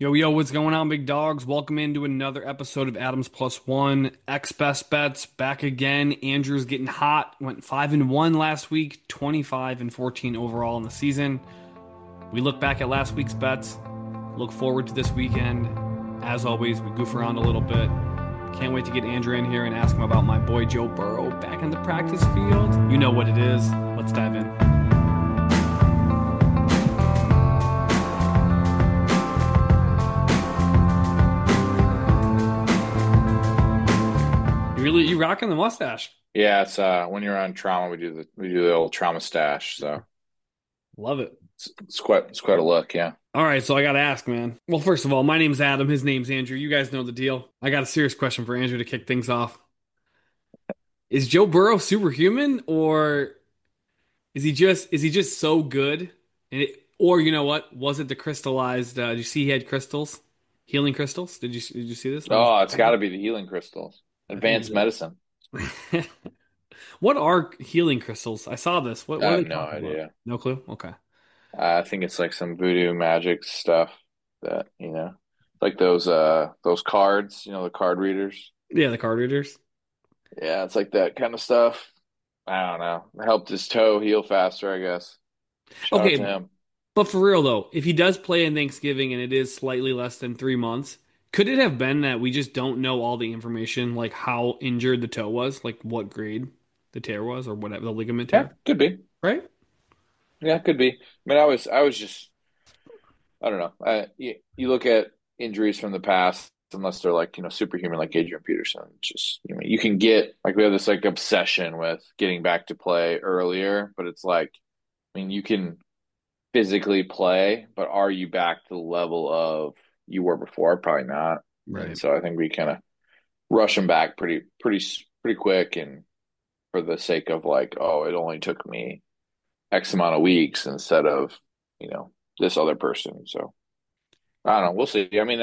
Yo, yo, what's going on, big dogs? Welcome into another episode of Adams Plus One. X Best Bets back again. Andrew's getting hot. Went 5-1 last week, 25 and 14 overall in the season. We look back at last week's bets, look forward to this weekend. As always, we goof around a little bit. Can't wait to get Andrew in here and ask him about my boy Joe Burrow back in the practice field. You know what it is. Let's dive in. You rocking the mustache. Yeah, it's when you're on trauma, we do the old trauma stash. So Love it. it's quite a look. Yeah. All right, so I got to ask, man. Well, first of all, my name's Adam. His name's Andrew. You guys know the deal. I got a serious question for Andrew to kick things off. Is Joe Burrow superhuman, or is he just so good? Or you know what? Was it the crystallized? Did you see he had crystals, healing crystals? Did you see this? Oh, it's got to be the healing crystals, I think advanced medicine. it. What are healing crystals? I saw this. What I are have they no talking about? idea. No clue. Okay. I think it's like some voodoo magic stuff that like those cards, the card readers. Yeah, the card readers. Yeah, it's like that kind of stuff. I don't know. It helped his toe heal faster, I guess. Shout out to Okay, him. but for real though, if he does play in Thanksgiving and it is slightly less than 3 months, could it have been that we just don't know all the information, like how injured the toe was, like what grade the tear was, or whatever the ligament Yeah, tear, could be. right? Yeah, could be. I mean, I was just I don't know. You look at injuries from the past, unless they're like, superhuman, like Adrian Peterson. It's just, you can get like we have this like obsession with getting back to play earlier, but it's like, I mean, you can physically play, but are you back to the level of you were before? Probably not. And Right. so I think we kind of rush them back pretty quick, and for the sake of like, oh, it only took me X amount of weeks instead of, this other person. So I don't know. We'll see. I mean,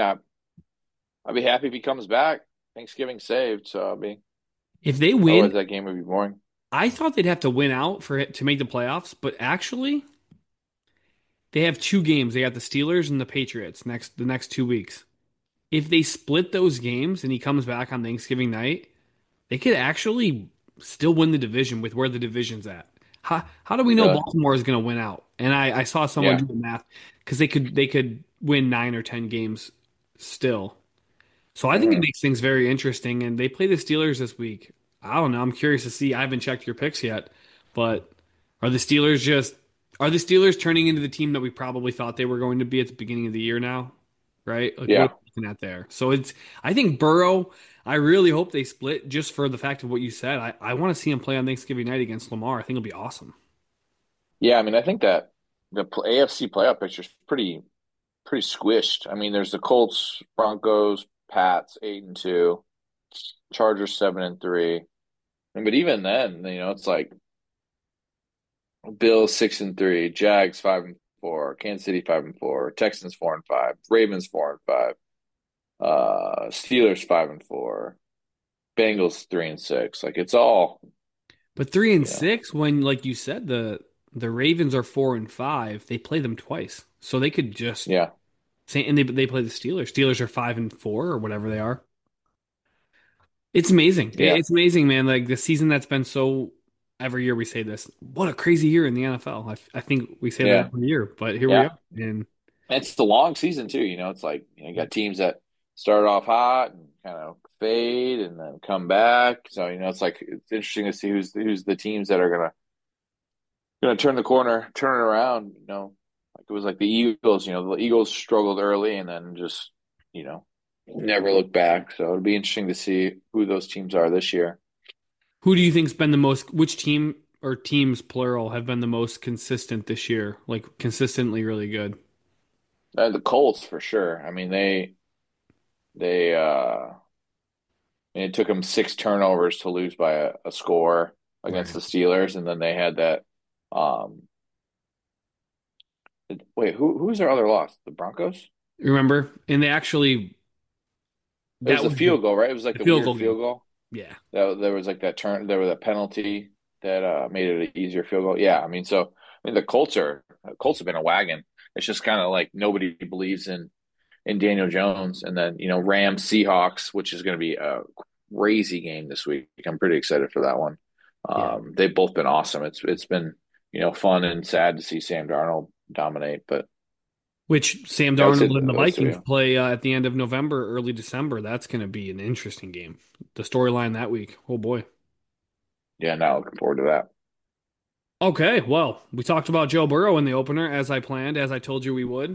I'll be happy if he comes back. Thanksgiving saved, so I'll be. If they Otherwise, win, that game would be boring. I thought they'd have to win out for it to make the playoffs, but actually, they have two games. They got the Steelers and the Patriots the next 2 weeks. If they split those games and he comes back on Thanksgiving night, they could actually still win the division with where the division's at. How do we know Really? Baltimore is going to win out? And I saw someone Yeah. do the math because they could win 9 or 10 games still. So I think it hmm makes things very interesting. And they play the Steelers this week. I don't know. I'm curious to see. I haven't checked your picks yet, but are the Steelers just are the Steelers turning into the team that we probably thought they were going to be at the beginning of the year now? Right? Like what are Yeah. we looking at there? So I think Burrow, I really hope they split just for the fact of what you said. I want to see him play on Thanksgiving night against Lamar. I think it'll be awesome. Yeah. I mean, I think that the AFC playoff picture is pretty squished. I mean, there's the Colts, Broncos, Pats, 8-2, Chargers 7-3. But even then, it's like Bills 6-3, Jags 5-4, Kansas City 5-4, Texans 4-5, Ravens 4-5, Steelers 5-4, Bengals 3-6. Like it's all, But three and you know, six, when like you said, the Ravens are 4-5, they play them twice. So they could just yeah, say and they play the Steelers. Steelers are 5-4 or whatever they are. It's amazing. yeah, It's amazing, man. Like the season that's been so every year we say this. What a crazy year in the NFL. I think we say that yeah, every year, but here we yeah. are. And It's the long season too. It's like you got teams that start off hot and kind of fade and then come back. So it's like it's interesting to see who's the teams that are gonna turn the corner, turn it around. Like it was like the Eagles. The Eagles struggled early and then just you know never looked back. So it'll be interesting to see who those teams are this year. who do you think's been the most? Which team or teams plural have been the most consistent this year? Like consistently really good. The Colts for sure. I mean they and it took them six turnovers to lose by a score against Right. the Steelers, and then they had that. Um, wait, who's their other loss? The Broncos? Remember? And they actually It was that the was the, field goal, right? It was like the the field weird goal game. field goal. Yeah. That there was like that turn. There was a penalty that made it an easier field goal. Yeah, I mean, the Colts have been a wagon. It's just kind of like nobody believes in. and Daniel Jones, and then Rams Seahawks, which is going to be a crazy game this week. I'm pretty excited for that one. Yeah. They've both been awesome. It's been fun and sad to see Sam Darnold dominate, but Which Sam that's it. Darnold and the That's Vikings yeah. play at the end of November, early December. That's going to be an interesting game. The storyline that week. Oh boy. Yeah, now looking forward to that. Okay, well, we talked about Joe Burrow in the opener as I planned, as I told you we would.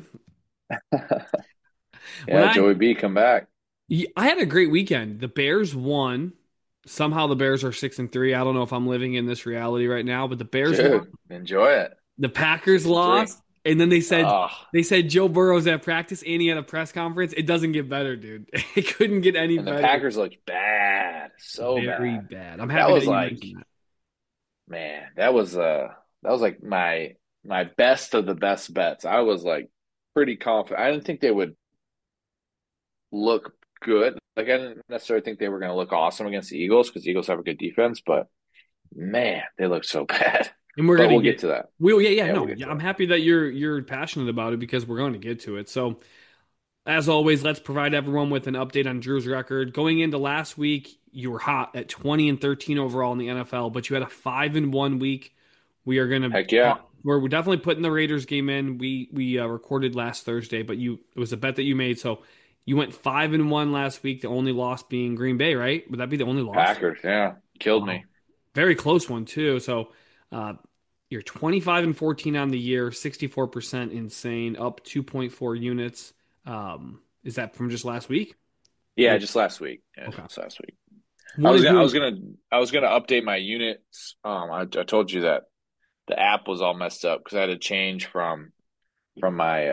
When Yeah, Joey B, come back, I had a great weekend. The Bears won. Somehow the Bears are 6-3. I don't know if I'm living in this reality right now, but the Bears won. dude. Enjoy it. The Packers 6-3. lost, and then they said Oh, Joe Burrow's at practice and he had a press conference. It doesn't get better, dude. It couldn't get any and the better. Packers looked bad, so Very bad. bad. I'm That happy that was you like, mentioned that. man, that was like my best of the best bets. I was like pretty confident. I didn't think they would look good. Like I didn't necessarily think they were going to look awesome against the Eagles because the Eagles have a good defense, but man, they look so bad. And we're But gonna we'll get get to that. yeah, Yeah, we'll no. get Yeah, to I'm that. happy that you're passionate about it because we're going to get to it. So as always, let's provide everyone with an update on Drew's record. Going into last week, you were hot at 20-13 overall in the NFL, but you had a 5-1 week. We are gonna Heck yeah, we're definitely putting the Raiders game in. We recorded last Thursday, but it was a bet that you made, so you went 5-1 last week. The only loss being Green Bay, right? Would that be the only loss? Packers. Yeah, killed Wow, me. very close one too. So uh, you're 25-14 on the year, 64% insane, up 2.4 units. Is that from just last week? Yeah, Or just last week. Yeah, okay. just last week. I What was is gonna, I your was gonna, I was gonna update my units. I told you that the app was all messed up because I had to change from my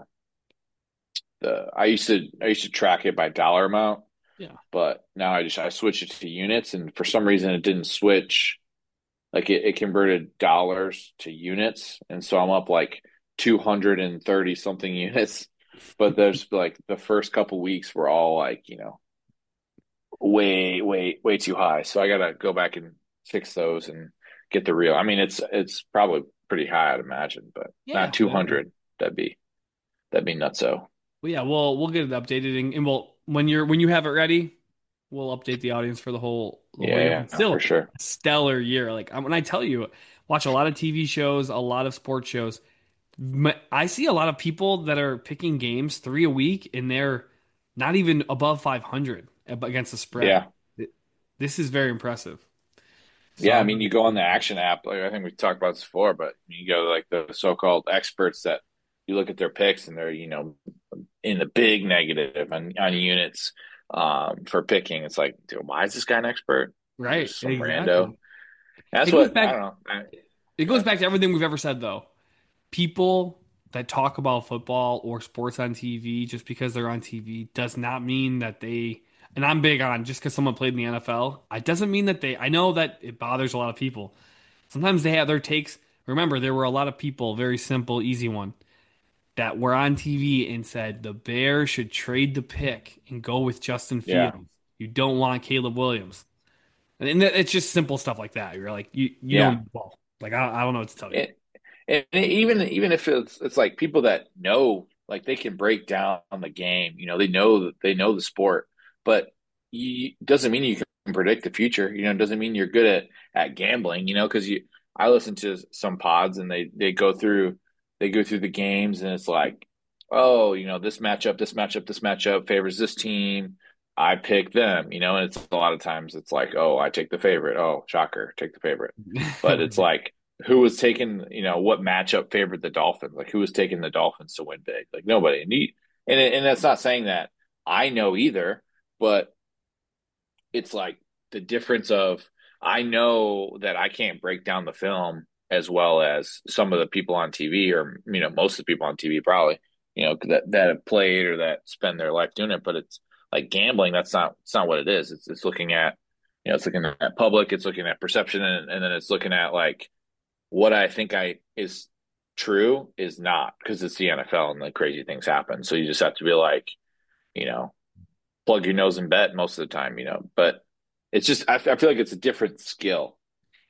the I used to track it by dollar amount, yeah. but now I switched it to units, and for some reason it didn't switch. Like it converted dollars to units, and so I'm up like 230 something units. But there's like the first couple weeks were all like way way too high. So I gotta go back and fix those and get the real. I mean it's probably pretty high I'd imagine, but Yeah, not whatever. 200. That'd be nutso. Well, yeah, we'll get it updated and we'll when you have it ready, we'll update the audience for the whole year. Yeah, But yeah, for still, sure. a stellar year. Like when I tell you, watch a lot of TV shows, a lot of sports shows. I see a lot of people that are picking games 3 a week, and they're not even above 500 against the spread. Yeah. This is very impressive. So Yeah, I I'm mean, you go on the action app. Like I think we talked about this before, but you go to like the so-called experts that you look at their picks and they're in the big negative on units for picking. It's like, dude, why is this guy an expert? right, Just some rando. exactly. That's It goes what I back. don't know. It Go goes ahead. back to everything we've ever said, though. People that talk about football or sports on TV just because they're on TV does not mean that they. And I'm big on just because someone played in the NFL, it doesn't mean that they. I know that it bothers a lot of people. Sometimes they have their takes. Remember, there were a lot of people, very simple, easy one, that were on TV and said the Bears should trade the pick and go with Justin Yeah, Fields. You don't want Caleb Williams. And it's just simple stuff like that. You're like, you don't yeah. know ball. Like, I don't know what to tell you. And even if it's like people that know, like they can break down the game. They know the sport, but doesn't mean you can predict the future. It doesn't mean you're good at gambling. Because I listen to some pods and they go through the games and it's like, oh, this matchup favors this team. I pick them. And it's a lot of times it's like, oh, I take the favorite. Oh, shocker, take the favorite. But it's Right. like who was taking, what matchup favored the Dolphins? Like who was taking the Dolphins to win big? Like nobody. And that's not saying that I know either, but it's like the difference of I know that I can't break down the film as well as some of the people on TV or most of the people on TV probably, that have played or that spend their life doing it, but it's like gambling, it's not what it is. It's looking at it's looking at public, it's looking at perception and then it's looking at like what I think I is true is not because it's the NFL and like crazy things happen. So you just have to be like, you know, plug your nose and bet most of the time. But it's just I feel like it's a different skill.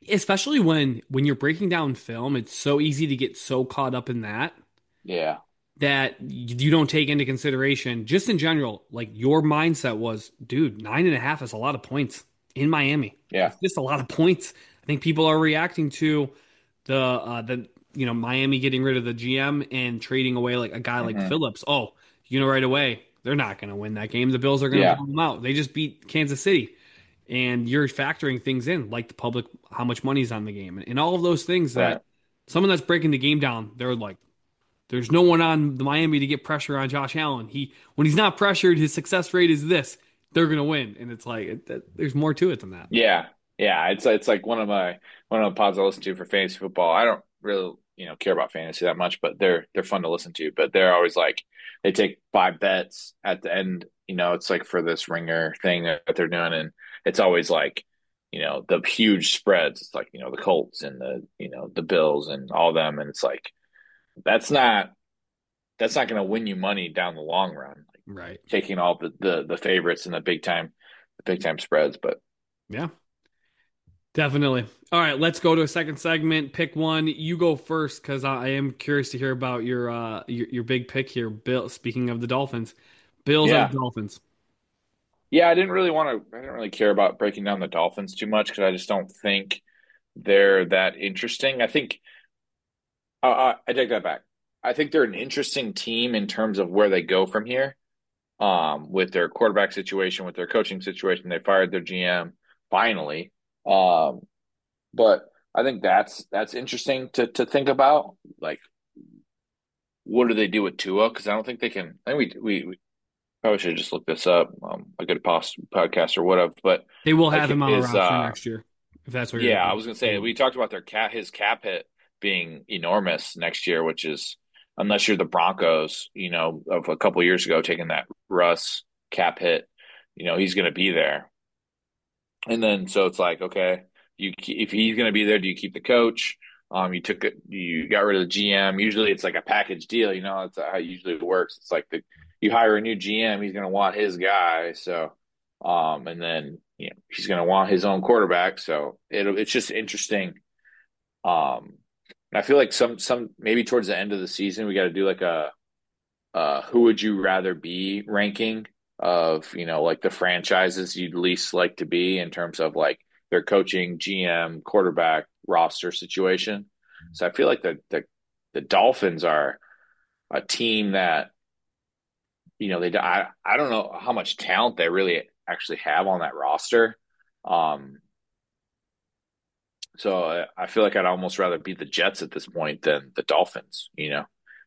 Especially when you're breaking down film, it's so easy to get so caught up in that. Yeah. that you don't take into consideration just in general. Like your mindset was, dude, 9.5 is a lot of points in Miami. Yeah. It's just a lot of points. I think people are reacting to the Miami getting rid of the GM and trading away like a guy like Hmm. Phillips. Oh, right away they're not going to win that game. The Bills are going to Yeah. blow them out. They just beat Kansas City, and you're factoring things in like the public, how much money's on the game, and all of those things that Right. someone that's breaking the game down, they're like, there's no one on the Miami to get pressure on Josh Allen. When he's not pressured, his success rate is this. They're gonna win, and it's like there's more to it than that. Yeah, yeah. It's like one of the pods I listen to for fantasy football. I don't really care about fantasy that much, but they're fun to listen to. But they're always like they take five bets at the end. It's like for this ringer thing that they're doing, and it's always like the huge spreads. It's like the Colts and the Bills and all them, and it's like that's not that's not going to win you money down the long run. Like Right. taking all the favorites and the big time spreads, but. Yeah. Definitely. All right, let's go to a second segment. Pick one. You go first because I am curious to hear about your big pick here. Bill. Speaking of the Dolphins, Bills at Yeah, the Dolphins. Yeah, I didn't really care about breaking down the Dolphins too much because I just don't think they're that interesting. I think I take that back. I think they're an interesting team in terms of where they go from here. With their quarterback situation, with their coaching situation, they fired their GM finally. Um, but I think that's interesting to think about. Like, what do they do with Tua? Because I don't think they can. I think we probably should just look this up. A good podcast or whatever. But They will have like, him on the is roster next year if that's what you're yeah, I going was gonna say to. we talked about his cap hit being enormous next year, which is unless you're the Broncos, of a couple of years ago taking that Russ cap hit, he's gonna be there. And then so it's like, okay, if he's gonna be there, do you keep the coach? You got rid of the GM. Usually it's like a package deal, That's how it usually works. It's like you hire a new GM, he's gonna want his guy, so and then he's gonna want his own quarterback. So it's just interesting. Um, and I feel like some maybe towards the end of the season we got to do like a who would you rather be ranking of like the franchises you'd least like to be in terms of like their coaching, GM, quarterback, roster situation. So I feel like the Dolphins are a team that I don't know how much talent they really actually have on that roster. Um, so I feel like I'd almost rather be the Jets at this point than the Dolphins.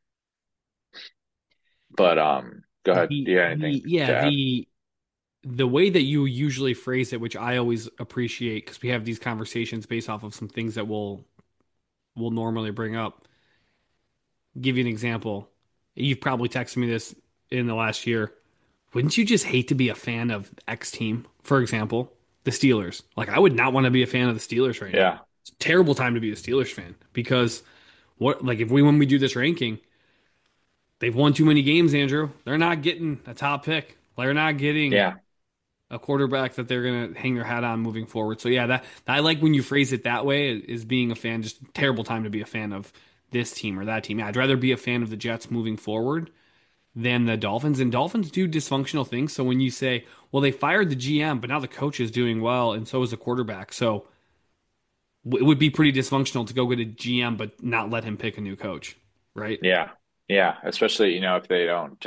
But go ahead. Do you have anything to Yeah, add? the way that you usually phrase it, which I always appreciate because we have these conversations based off of some things that we'll normally bring up. Give you an example. You've probably texted me this in the last year. Wouldn't you just hate to be a fan of X team? For example, the Steelers. Like I would not want to be a fan of the Steelers right now. Yeah, It's a terrible time to be a Steelers fan because if when we do this ranking, they've won too many games, Andrew. They're not getting a top pick. They're not getting yeah, a quarterback that they're gonna hang their hat on moving forward. So yeah, that I like when you phrase it that way. Is being a fan just a terrible time to be a fan of this team or that team. Yeah, I'd rather be a fan of the Jets moving forward than the Dolphins. And Dolphins do dysfunctional things. So when you say, well, they fired the GM, but now the coach is doing well, and so is the quarterback. So it would be pretty dysfunctional to go get a GM but not let him pick a new coach, right? yeah, yeah. Especially if they don't.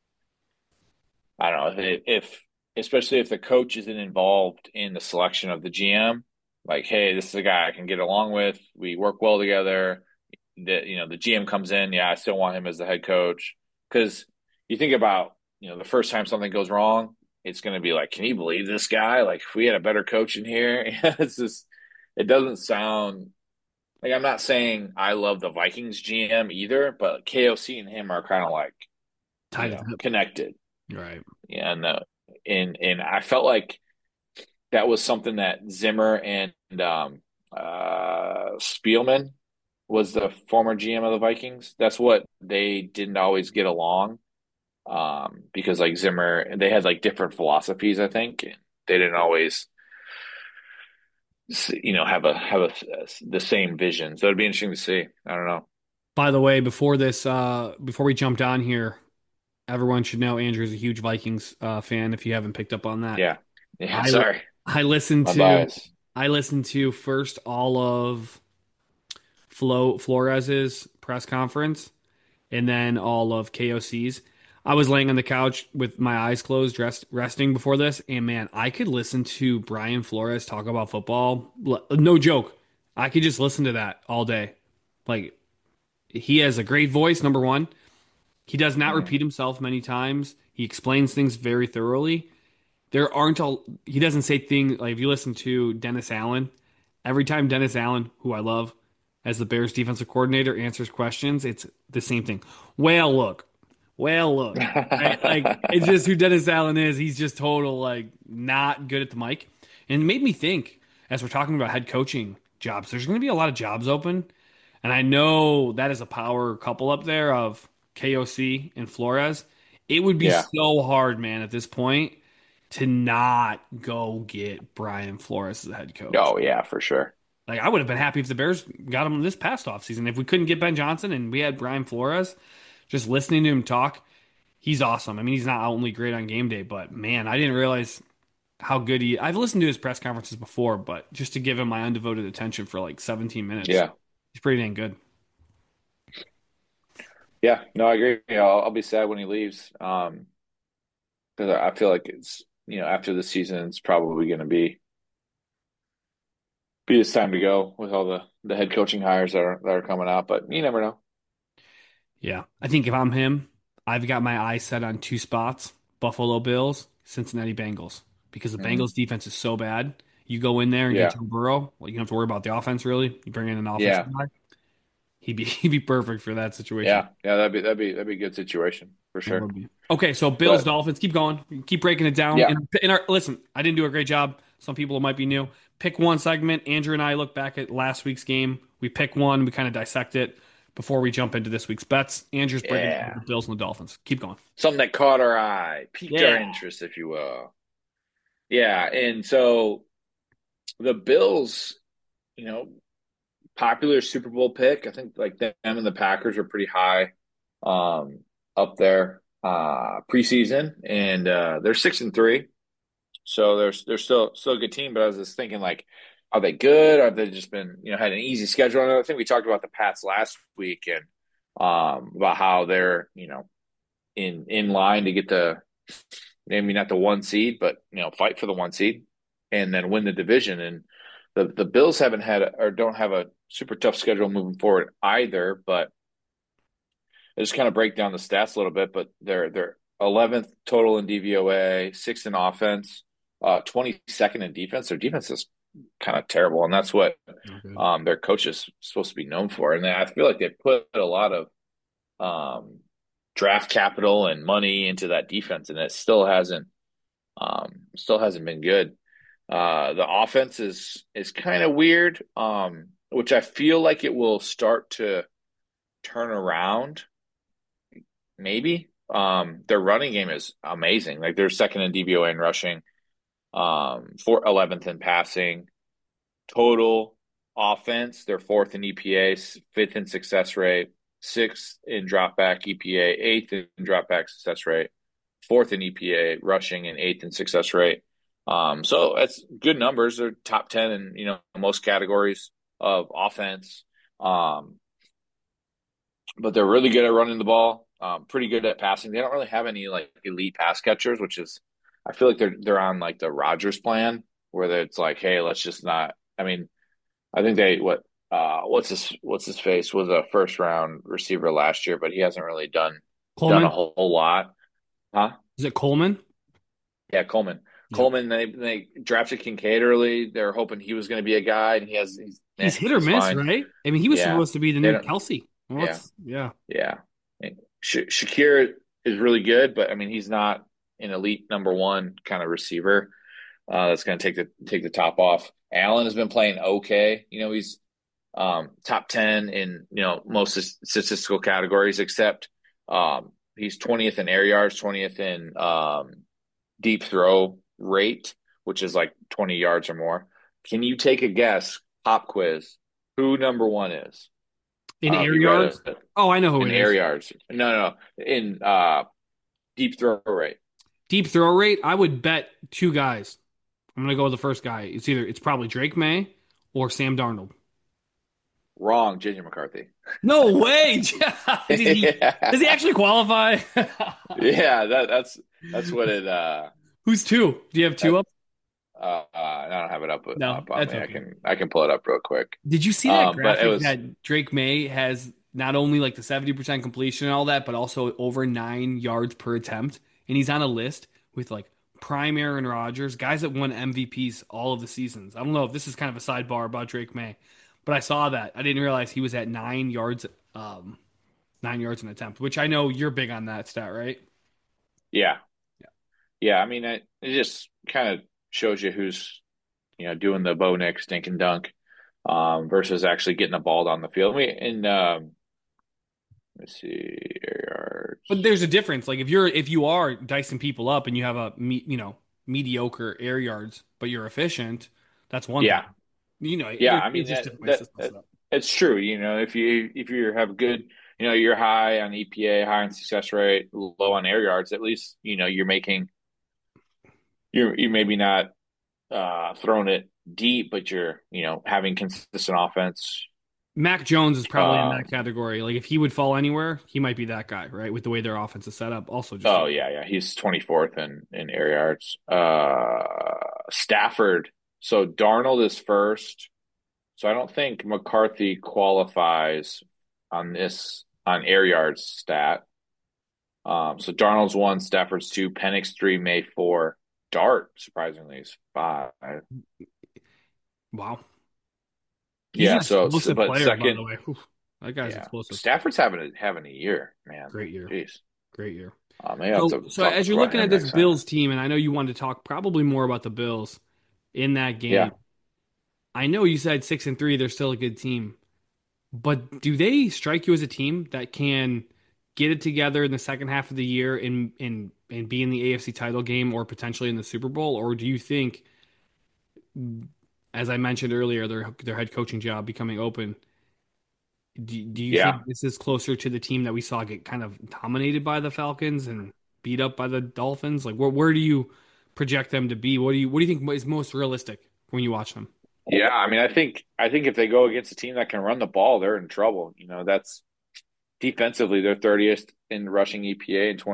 I don't know if especially if the coach isn't involved in the selection of the GM. Like, hey, this is a guy I can get along with. We work well together. The GM comes in. Yeah, I still want him as the head coach because you think about the first time something goes wrong, it's going to be like, can you believe this guy? Like, if we had a better coach in here, it's just it doesn't sound like I'm not saying I love the Vikings GM either, but KOC and him are kind of like Tied it up. connected. Right. And and I felt like that was something that Zimmer and Spielman was the former GM of the Vikings. That's what they didn't always get along because like Zimmer, they had like different philosophies, I think. And they didn't always have the same vision. So it'd be interesting to see. I don't know. By the way, before we jumped on here, everyone should know Andrew's a huge Vikings fan. If you haven't picked up on that, Yeah. Yeah. I Sorry. I listened My to bias. I listened to first all of Flo Flores's press conference and then all of KOC's. I was laying on the couch with my eyes closed, resting before this, and man, I could listen to Brian Flores talk about football. No joke. I could just listen to that all day. Like, he has a great voice, number one. He does not Mm. repeat himself many times. He explains things very thoroughly. He doesn't say things like if you listen to Dennis Allen, every time Dennis Allen, who I love as the Bears defensive coordinator, answers questions, it's the same thing. Well, look, well, look, right? Like it's just who Dennis Allen is. He's just total like not good at the mic, and it made me think as we're talking about head coaching jobs. There's going to be a lot of jobs open, and I know that is a power couple up there of KOC and Flores. It would be Yeah. so hard, man, at this point to not go get Brian Flores as the head coach. Oh, yeah, for sure. Like I would have been happy if the Bears got him this past offseason. If we couldn't get Ben Johnson and we had Brian Flores, just listening to him talk, he's awesome. I mean, he's not only great on game day, but man, I didn't realize how good he. I've listened to his press conferences before, but just to give him my undevoted attention for like 17 minutes, Yeah. he's pretty dang good. Yeah. No, I agree. I'll be sad when he leaves. Because I feel like it's, after the season, it's probably going to be his time to go with all the head coaching hires that are coming out. But you never know. Yeah, I think if I'm him, I've got my eyes set on two spots: Buffalo Bills, Cincinnati Bengals, because the Hmm. Bengals defense is so bad. You go in there and get Yeah. Joe Burrow, well, you don't have to worry about the offense really. You bring in an offensive Yeah. guy, he'd be perfect for that situation. Yeah. Yeah. That'd be a good situation for It sure. would be. Okay, so Bills But Dolphins, keep going, keep breaking it down. yeah. In our listen, I didn't do a great job. Some people might be new. Pick one segment. Andrew and I look back at last week's game. We pick one. We kind of dissect it before we jump into this week's bets. Andrew's breaking down Yeah. the Bills and the Dolphins. Keep going. Something that caught our eye, piqued our Yeah. interest, if you will. Yeah. And so the Bills, you know, popular Super Bowl pick. I think like them and the Packers are pretty high up there preseason, and they're 6-3, so they're still a good team. But I was just thinking like, are they good? Have they just been had an easy schedule? I think we talked about the Pats last week and about how they're in line to get the maybe not the one seed, but fight for the one seed and then win the division. And the Bills haven't had or don't have a super tough schedule moving forward either. But I just kind of break down the stats a little bit. But they're 11th total in DVOA, sixth in offense, 22nd in defense. Their defense is kind of terrible, and that's what Okay. their coach is supposed to be known for. And I feel like they put a lot of draft capital and money into that defense, and it still hasn't been good. The offense is kind of weird, which I feel like it will start to turn around. Maybe their running game is amazing. Like they're second in DVOA and rushing, for 11th in passing. Total offense, they're fourth in EPA, fifth in success rate, sixth in dropback EPA, eighth in dropback success rate, fourth in EPA rushing, and eighth in success rate. So that's good numbers. They're top 10 in most categories of offense. Um, but they're really good at running the ball. Pretty good at passing. They don't really have any like elite pass catchers, which is I feel like they're on like the Rodgers plan where it's like, hey, let's just not. I mean, I think what's his face was a first round receiver last year, but he hasn't really done a Coleman? whole lot. Huh? Is it Coleman? Yeah, Coleman. Yep. Coleman, they drafted Kincaid early. They're hoping he was going to be a guy, and He's hit or he's miss, fine. right? I mean, he was Yeah, supposed to be the they new don't. Kelsey. Well, Yeah, let's yeah. yeah. Shakir is really good, but I mean, he's not an elite number one kind of receiver. That's going to take the top off. Allen has been playing okay. He's top 10 in most statistical categories, except he's 20th in air yards, 20th in deep throw rate, which is like 20 yards or more. Can you take a guess? Pop quiz. Who number one is? In I don't know if air you've read yards? it Oh, I know who in it air is. yards. No, in deep throw rate. Deep throw rate, I would bet two guys. I'm gonna go with the first guy. It's probably Drake May or Sam Darnold. Wrong, JJ McCarthy. No way! Does he Yeah, actually qualify? yeah, that's what it. Who's two? Do you have two That, up? I don't have it No, up on that's me. okay. I can pull it up real quick. Did you see that But it graphic was that Drake May has not only like the 70% completion and all that, but also over 9 yards per attempt? And he's on a list with like prime Aaron Rodgers, guys that won MVPs all of the seasons. I don't know if this is kind of a sidebar about Drake May, but I saw that. I didn't realize he was at 9 yards, 9 yards an attempt, which I know you're big on that stat, right? yeah, Yeah. yeah. I mean, it just kind of shows you who's doing the Bo Nick stink and dunk versus actually getting the ball down the field. I mean, and let's see, air But yards. there's a difference. Like if you are dicing people up and you have mediocre air yards, but you're efficient, that's one thing. Yeah, yeah. There, I mean there's just different ways to that, slice it up. it's true. If you have good, you're high on EPA, high on success rate, low on air yards. At least you're making you're maybe not throwing it deep, but you're having consistent offense. Mac Jones is probably in that Um, category. Like if he would fall anywhere, he might be that guy, right? With the way their offense is set up. Also, just oh yeah, he's 24th in air yards. Stafford. So Darnold is first. So I don't think McCarthy qualifies on air yards stat. So Darnold's one, Stafford's two, Penix three, May four, Dart surprisingly is five. wow. He's an Yeah, explosive but player, by the second, way. Whew. That guy's yeah, explosive. Stafford's having a year, man. Great year. Jeez, Great year. maybe I'll have So, to so talk as you're about looking at him this next time. Bills team, and I know you wanted to talk probably more about the Bills in that Yeah, game. I know you said 6-3, they're still a good team. But do they strike you as a team that can get it together in the second half of the year and be in the AFC title game or potentially in the Super Bowl? Or do you think, as I mentioned earlier, their head coaching job becoming open? Do you yeah. think this is closer to the team that we saw get kind of dominated by the Falcons and beat up by the Dolphins? Like where do you project them to be? What do you think is most realistic when you watch them? Yeah, I mean, I think if they go against a team that can run the ball, they're in trouble. That's defensively they're 30th in rushing EPA and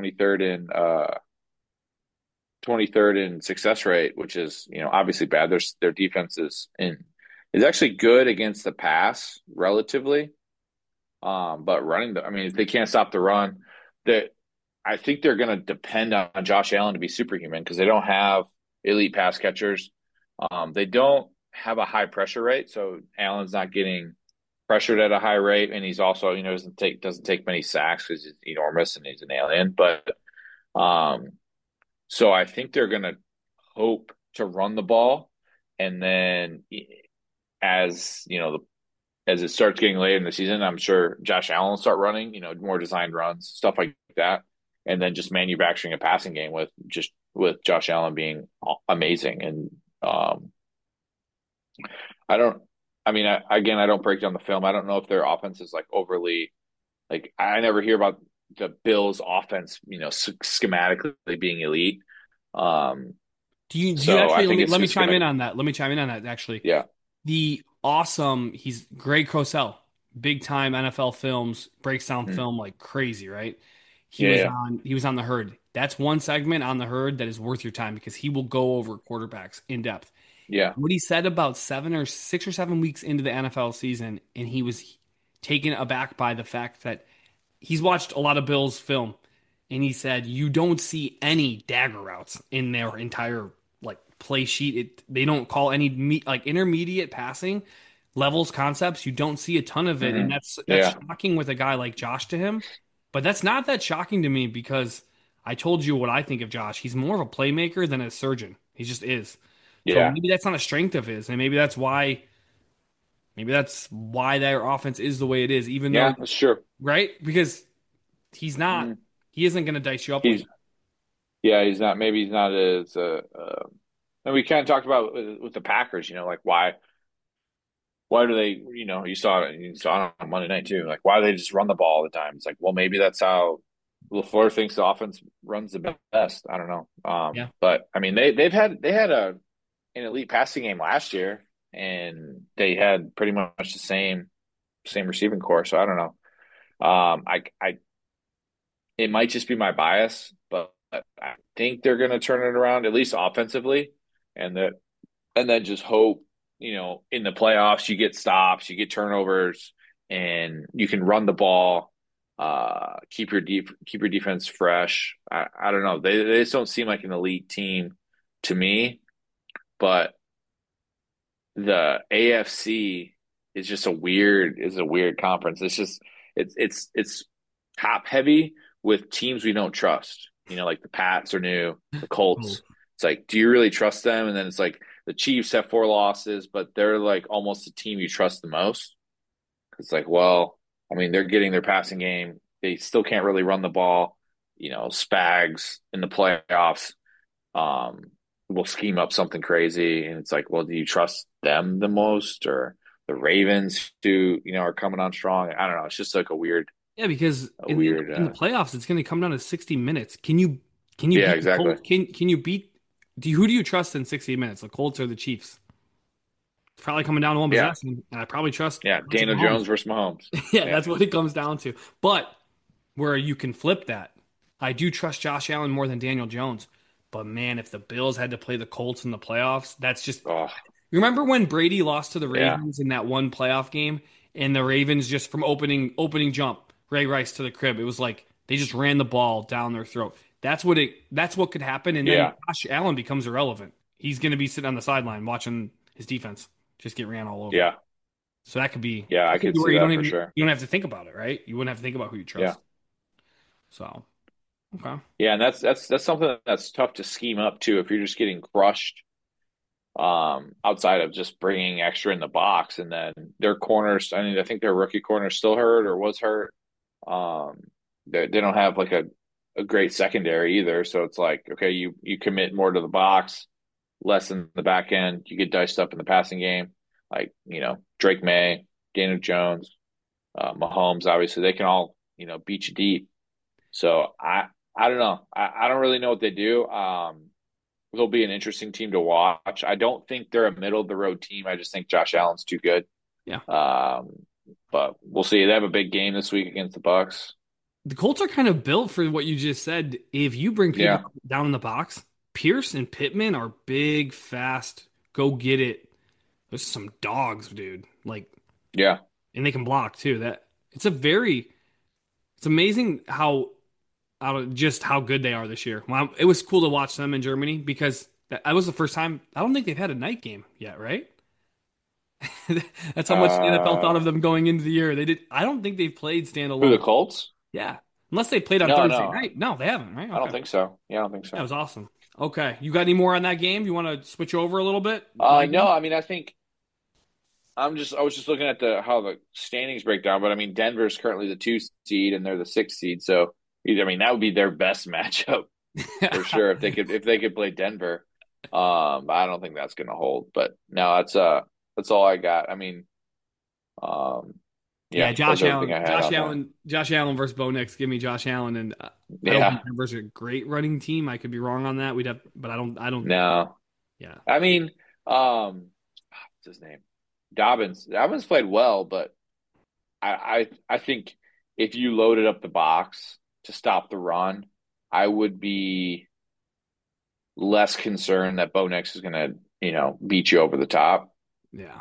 23rd in success rate, which is obviously bad. Their defense is actually good against the pass relatively, but I mean, if they can't stop the run, that I think they're going to depend on Josh Allen to be superhuman because they don't have elite pass catchers. They don't have a high pressure rate, so Allen's not getting pressured at a high rate, and he's also doesn't take many sacks because he's enormous and he's an alien. But um, so I think they're going to hope to run the ball, and then as as it starts getting later in the season, I'm sure Josh Allen will start running, more designed runs, stuff like that, and then just manufacturing a passing game with Josh Allen being amazing. And I don't, I mean, again, I don't break down the film. I don't know if their offense is like overly like I never hear about the Bills' offense, schematically being elite. Um, Do you so I actually think let me it's chime gonna, in on that. Let me chime in on that actually. yeah, He's Greg Cosell, big time NFL films, breaks down mm, film like crazy, right? yeah, yeah, He was on The Herd. That's one segment on The Herd that is worth your time because he will go over quarterbacks in depth. yeah, What he said about 6 or 7 weeks into the NFL season, and he was taken aback by the fact that he's watched a lot of Bills film, and he said you don't see any dagger routes in their entire like play sheet. They don't call any like intermediate passing levels concepts. You don't see a ton of it, and hmm that's yeah, shocking with a guy like Josh to him. But that's not that shocking to me because I told you what I think of Josh. He's more of a playmaker than a surgeon. He just is. So yeah, maybe that's not a strength of his, and maybe that's why their offense is the way it is, even though yeah. That's true. right? Because he's not. Mm. He isn't going to dice you up like He's Yeah, he's not. Maybe he's not as. And we kind of talked about with the Packers. Like why do they, you saw it on Monday night too. Like, why do they just run the ball all the time? It's like, well, maybe that's how LaFleur thinks the offense runs the best. I don't know. Yeah. But I mean, they had an elite passing game last year, and they had pretty much the same receiving core. So I don't know. I it might just be my bias, but I think they're going to turn it around at least offensively, and that and then just hope, in the playoffs you get stops, you get turnovers, and you can run the ball, keep your defense fresh. I don't know. They just don't seem like an elite team to me, but the AFC is a weird conference. It's top heavy with teams we don't trust. Like the Pats are new, the Cool. Colts. It's like, do you really trust them? And then it's like the Chiefs have 4 losses, but they're like almost the team you trust the most. It's like, well, I mean, they're getting their passing game. They still can't really run the ball. Spags in the playoffs um, will scheme up something crazy. And it's like, well, do you trust them the most, or the Ravens who, are coming on strong? I don't know. It's just like Yeah, because a in the weird, in the playoffs, it's going to come down to 60 minutes. Can you yeah, beat the exactly. Colts? Can you beat? Who do you trust in 60 minutes? The Colts or the Chiefs? It's probably coming down to one Yeah. possession, and I probably trust Yeah. Patrick Daniel Mahomes. Jones versus Mahomes. Yeah, Yeah. that's what it comes down to. But where you can flip that, I do trust Josh Allen more than Daniel Jones. But man, if the Bills had to play the Colts in the playoffs, that's just. Oh, Remember when Brady lost to the yeah. Ravens in that one playoff game, and the Ravens just from opening jump, Ray Rice to the crib. It was like they just ran the ball down their throat. That's what could happen, and then Yeah. Josh Allen becomes irrelevant. He's going to be sitting on the sideline watching his defense just get ran all over. Yeah. So that could be Yeah. I could see where that for sure. you don't have to think about it, right? You wouldn't have to think about who you Yeah. trust. So okay, Yeah. And that's something that's tough to scheme up too. If you're just getting crushed, outside of just bringing extra in the box, and then their corners, I mean, I think their rookie corner still hurt or was hurt. Um, they don't have like a great secondary either. So it's like, okay, you commit more to the box, less in the back end. You get diced up in the passing game, like, Drake May, Daniel Jones, Mahomes. Obviously, they can all, beat you deep. So I don't know. I don't really know what they do. They'll be an interesting team to watch. I don't think they're a middle of the road team. I just think Josh Allen's too good. yeah. Um, but we'll see. They have a big game this week against the Bucks. The Colts are kind of built for what you just said. If you bring people Yeah, down in the box, Pierce and Pittman are big, fast, go get it. There's some dogs, dude. Like, yeah. and they can block too. It's amazing just how good they are this year. Well, it was cool to watch them in Germany because that was the first time. I don't think they've had a night game yet, right? That's how much the NFL thought Uh, of them going into the year. They did. I don't think they've played who, the standalone. Colts? Yeah, unless they played on No, Thursday no, night. No, they haven't, right? I don't Okay. think so. Yeah, I don't think That so. was awesome. Okay. You got any more on that game? You want to switch over a little bit? My No, game? I mean, I think I was just looking at the how the standings break down, but I mean, Denver's currently the 2 seed and they're the 6 seed, so I mean, that would be their best matchup for sure if they could play Denver. I don't think that's going to hold, but no, that's all I got. I mean, um, Yeah, yeah, that was everything I had on that. Josh Allen versus Bo Nix. Give me Josh Allen, and I don't think Yeah, Denver's a great running team. I could be wrong on that. But I don't. no, Yeah, I mean, what's his name? Dobbins. Dobbins played well, but I think if you loaded up the box to stop the run, I would be less concerned that Bo Nix is going to, beat you over the top. yeah.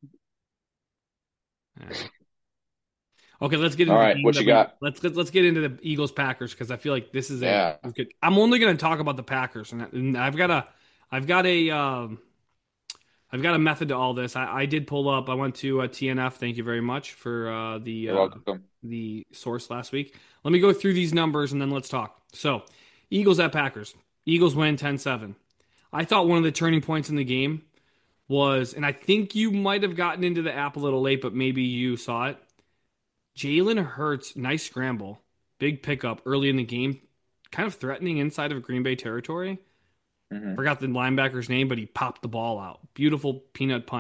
Yeah. Okay, let's get All into the right, game what that you we got? let's get into the Eagles Packers because I feel like this is a Yeah, good. I'm only going to talk about the Packers, and I've got a I've got a method to all this. I did pull up. I went to TNF. Thank you very much for you're welcome. the source last week. Let me go through these numbers and then let's talk. So, Eagles at Packers. Eagles win 10-7. I thought one of the turning points in the game was, and I think you might have gotten into the app a little late, but maybe you saw it. Jalen Hurts, nice scramble, big pickup early in the game, kind of threatening inside of Green Bay territory. Hmm. Forgot the linebacker's name, but he popped the ball out. Beautiful peanut punch.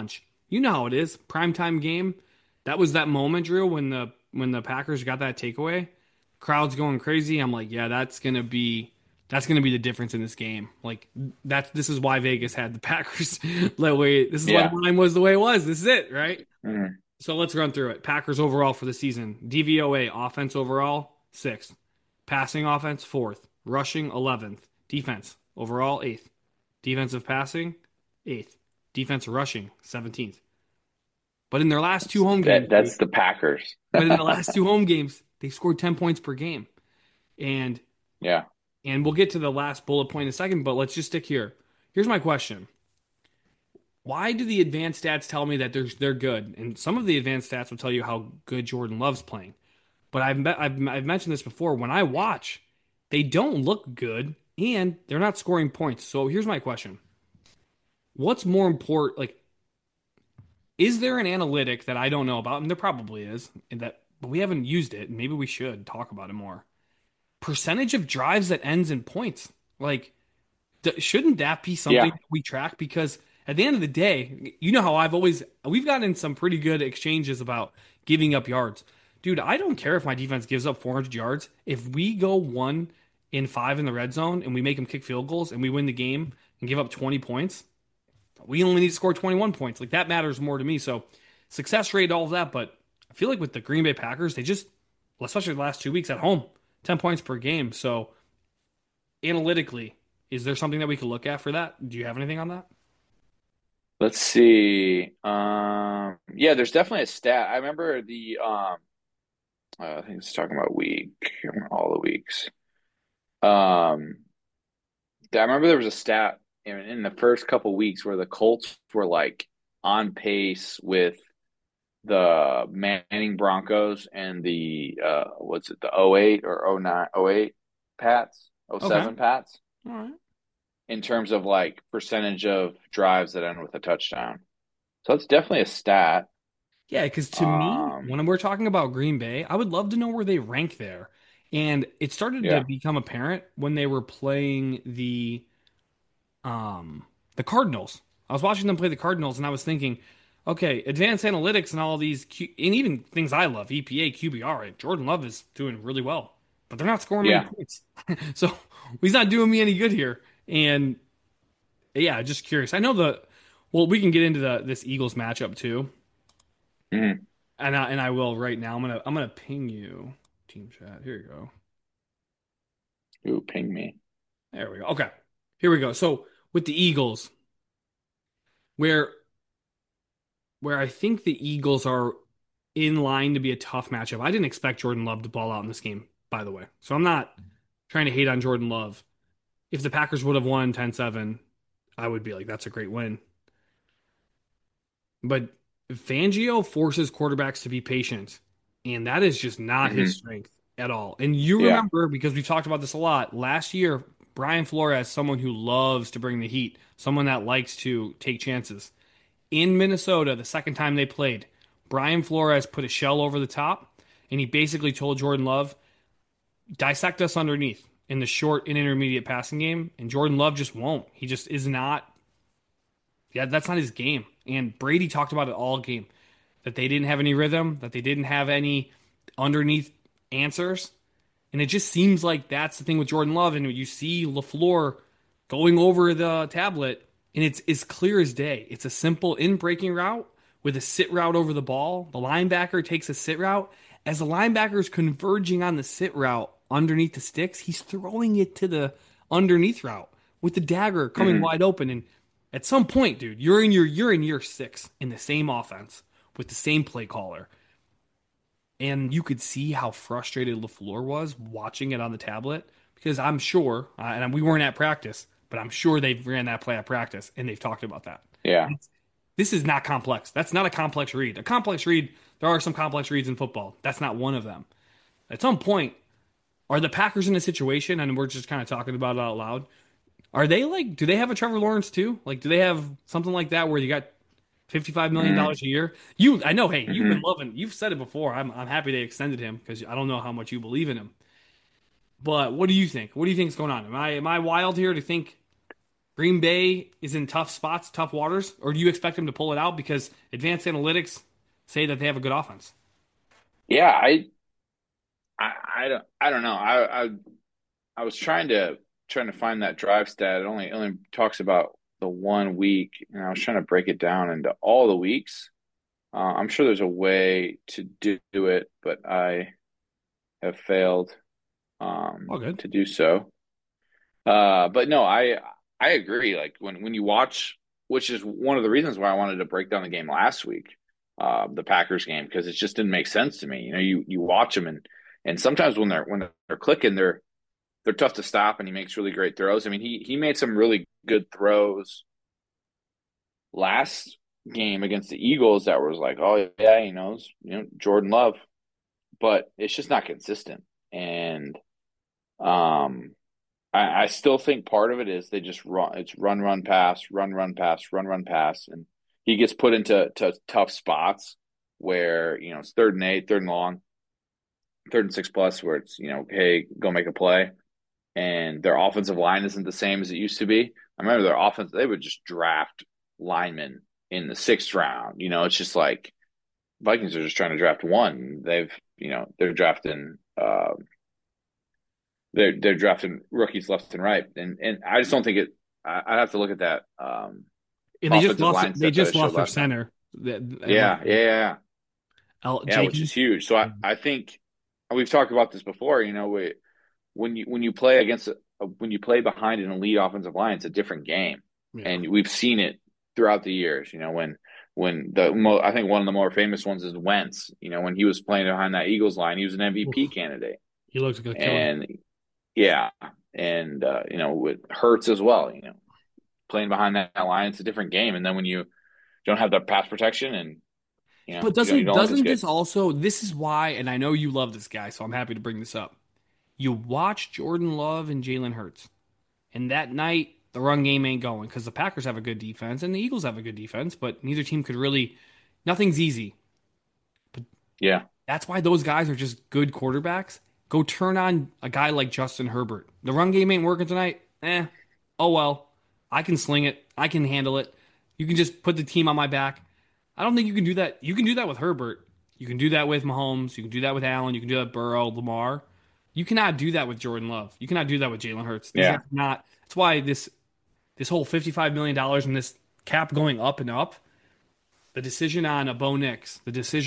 You know how it is. Primetime game. That was that moment, Drew, when the Packers got that takeaway. Crowd's going crazy. I'm like, yeah, that's gonna be the difference in this game. Like this is why Vegas had the Packers that way. This is why the Yeah. line was the way it was. This is it, right? Mhm. So let's run through it. Packers overall for the season. DVOA offense overall, sixth. Passing offense, fourth. Rushing, 11th. Defense overall, eighth. Defensive passing, eighth. Defense rushing, 17th. But in their last two home games, That's the Packers. but in the last two home games, they scored 10 points per game. And Yeah. and we'll get to the last bullet point in a second, but let's just stick here. Here's my question. Why do the advanced stats tell me that they're good? And some of the advanced stats will tell you how good Jordan Love's playing. But I've mentioned this before. When I watch, they don't look good and they're not scoring points. So here's my question. What's more important? Like, is there an analytic that I don't know about? And there probably is, and that but we haven't used it. And maybe we should talk about it more. Percentage of drives that ends in points. Like, shouldn't that be something Yeah. that we track? Because at the end of the day, you know how we've gotten in some pretty good exchanges about giving up yards. Dude, I don't care if my defense gives up 400 yards. If we go 1 in 5 in the red zone and we make them kick field goals and we win the game and give up 20 points, we only need to score 21 points. Like that matters more to me. So success rate, all of that. But I feel like with the Green Bay Packers, they just, well, especially the last 2 weeks at home, 10 points per game. So analytically, is there something that we could look at for that? Do you have anything on that? Let's see. Yeah, there's definitely a stat. I remember I think it's talking about all the weeks. Um, I remember there was a stat in the first couple weeks where the Colts were like on pace with the Manning Broncos and the what's it, the '08 or '08 Pats, Okay. '07 Pats, All right. in terms of like percentage of drives that end with a touchdown. So it's definitely a stat. Yeah, because to me, Um, when we're talking about Green Bay, I would love to know where they rank there. And it started to yeah, become apparent when they were playing um the Cardinals. I was watching them play the Cardinals and I was thinking, okay, advanced analytics and all these and even things I love, EPA, QBR, and Jordan Love is doing really well. But they're not scoring many yeah. points. So he's not doing me any good here. And yeah, just curious. I know well, we can get into the this Eagles matchup too. Mhm. And I will right now. I'm gonna ping you team chat. Here you go. Ooh, ping me. There we go. Okay. Here we go. So with the Eagles, where I think the Eagles are in line to be a tough matchup. I didn't expect Jordan Love to ball out in this game, by the way. So I'm not trying to hate on Jordan Love. If the Packers would have won 10-7, I would be like, that's a great win. But Fangio forces quarterbacks to be patient, and that is just not his Hmm. strength at all. And you Yeah, remember, because we've talked about this a lot, last year, Brian Flores, someone who loves to bring the heat, someone that likes to take chances. In Minnesota, the second time they played, Brian Flores put a shell over the top, and he basically told Jordan Love, dissect us underneath in the short and intermediate passing game. And Jordan Love just won't. He just is not, yeah, that's not his game. And Brady talked about it all game that they didn't have any rhythm, that they didn't have any underneath answers. And it just seems like that's the thing with Jordan Love. And you see LaFleur going over the tablet, and it's as clear as day. It's a simple in breaking route with a sit route over the ball. The linebacker takes a sit route. As the linebacker is converging on the sit route underneath the sticks, he's throwing it to the underneath route with the dagger coming hmm wide open. And at some point, dude, you're in year six in the same offense with the same play caller. And you could see how frustrated LaFleur was watching it on the tablet because I'm sure, and we weren't at practice, but I'm sure they've ran that play at practice and they've talked about that. yeah. This is not complex. That's not a complex read. A complex read, there are some complex reads in football. That's not one of them. At some point, are the Packers in a situation, and we're just kind of talking about it out loud, are they like, do they have a Trevor Lawrence too? Like, do they have something like that where you got $55 million hmm dollars a year? I know, hey, you've been hmm loving, you've said it before. I'm happy they extended him because I don't know how much you believe in him. But what do you think? What do you think is going on? Am I wild here to think? Green Bay is in tough spots, tough waters, or do you expect them to pull it out because advanced analytics say that they have a good offense? Yeah, I don't know. I was trying to find that drive stat. It only talks about the 1 week, and I was trying to break it down into all the weeks. I'm sure there's a way to do it, but I have failed All good. to do so. But no, I agree. Like when you watch, which is one of the reasons why I wanted to break down the game last week, the Packers game, because it just didn't make sense to me. You watch them and sometimes when they're clicking, they're tough to stop, and he makes really great throws. I mean, he made some really good throws last game against the Eagles that was like, oh yeah, Jordan Love, but it's just not consistent. And um, I still think part of it is they just run. It's run, run, pass, run, run, pass, run, run, pass, and he gets put into tough spots where it's 3rd and 8, 3rd and long, 3rd and 6 plus, where it's hey, go make a play, and their offensive line isn't the same as it used to be. I remember their offense; they would just draft linemen in the 6th round. It's just like Vikings are just trying to draft one. They're drafting. They're drafting rookies left and right, and I just don't think it. I'd have to look at that And they just offensive lost. line They set that I just showed lost their last night. center. Yeah, yeah, yeah, yeah, which is Jenkins. huge. So I think we've talked about this before. When you play when you play behind an elite offensive line, it's a different game, Yeah. and we've seen it throughout the years. When I think one of the more famous ones is Wentz. When he was playing behind that Eagles line, he was an MVP Oof. candidate, He looks like a killer. and yeah, and with Hurts as well. Playing behind that line, it's a different game. And then when you don't have the pass protection, and But you don't look as doesn't good. this also this is why, and I know you love this guy, so I'm happy to bring this up. You watch Jordan Love and Jalen Hurts, and that night the run game ain't going because the Packers have a good defense and the Eagles have a good defense, but neither team could really. Nothing's easy. But Yeah, that's why those guys are just good quarterbacks. Go turn on a guy like Justin Herbert. The run game ain't working tonight. Oh well. I can sling it. I can handle it. You can just put the team on my back. I don't think you can do that. You can do that with Herbert. You can do that with Mahomes. You can do that with Allen. You can do that with Burrow, Lamar. You cannot do that with Jordan Love. You cannot do that with Jalen Hurts. These guys yeah, are not. That's why this whole $55 million and this cap going up and up. The decision on a Bo Nix.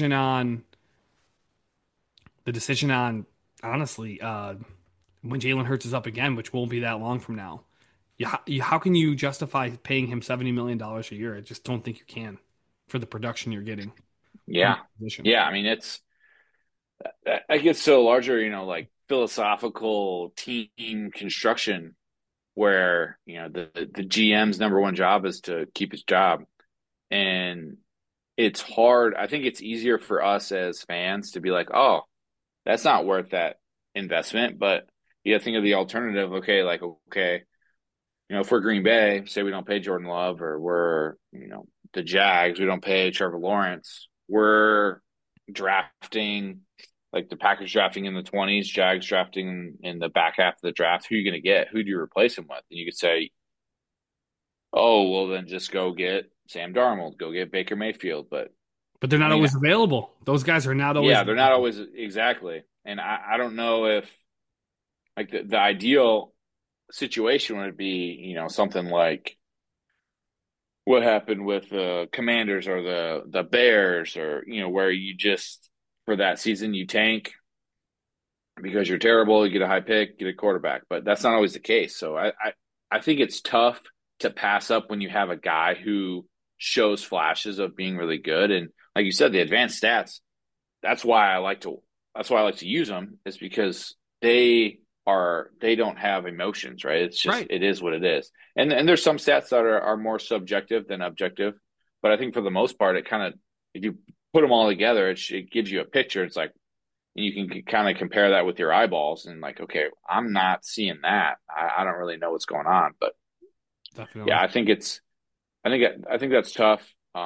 The decision on honestly when Jalen Hurts is up again, which won't be that long from now. How can you justify paying him $70 million a year? I just don't think you can for the production you're getting from yeah, the position. yeah. I mean, it gets so larger. Like philosophical team construction, where the GM's number one job is to keep his job, and it's hard. I think it's easier for us as fans to be like, oh, that's not worth that investment. But you got to think of the alternative. Okay, like, okay, if we're Green Bay, say we don't pay Jordan Love, or we're, the Jags, we don't pay Trevor Lawrence, we're drafting, like the Packers drafting in the 20s, Jags drafting in the back half of the draft. Who are you going to get? Who do you replace him with? And you could say, oh, well, then just go get Sam Darnold, go get Baker Mayfield. But But they're I not mean, always available. Those guys are not always yeah, they're not available. always exactly. And I don't know if like the ideal situation would be, something like what happened with the Commanders or the Bears, or where you just for that season you tank because you're terrible, you get a high pick, get a quarterback. But that's not always the case. So I think it's tough to pass up when you have a guy who shows flashes of being really good. And like you said, the advanced stats, that's why I like to use them, is because they don't have emotions, right? It's just Right. it is what it is. And there's some stats that are more subjective than objective, but I think for the most part, it kind of, if you put them all together, it gives you a picture. It's like, and you can kind of compare that with your eyeballs and like, okay, I'm not seeing that. I don't really know what's going on, but yeah, Definitely. I think that's tough.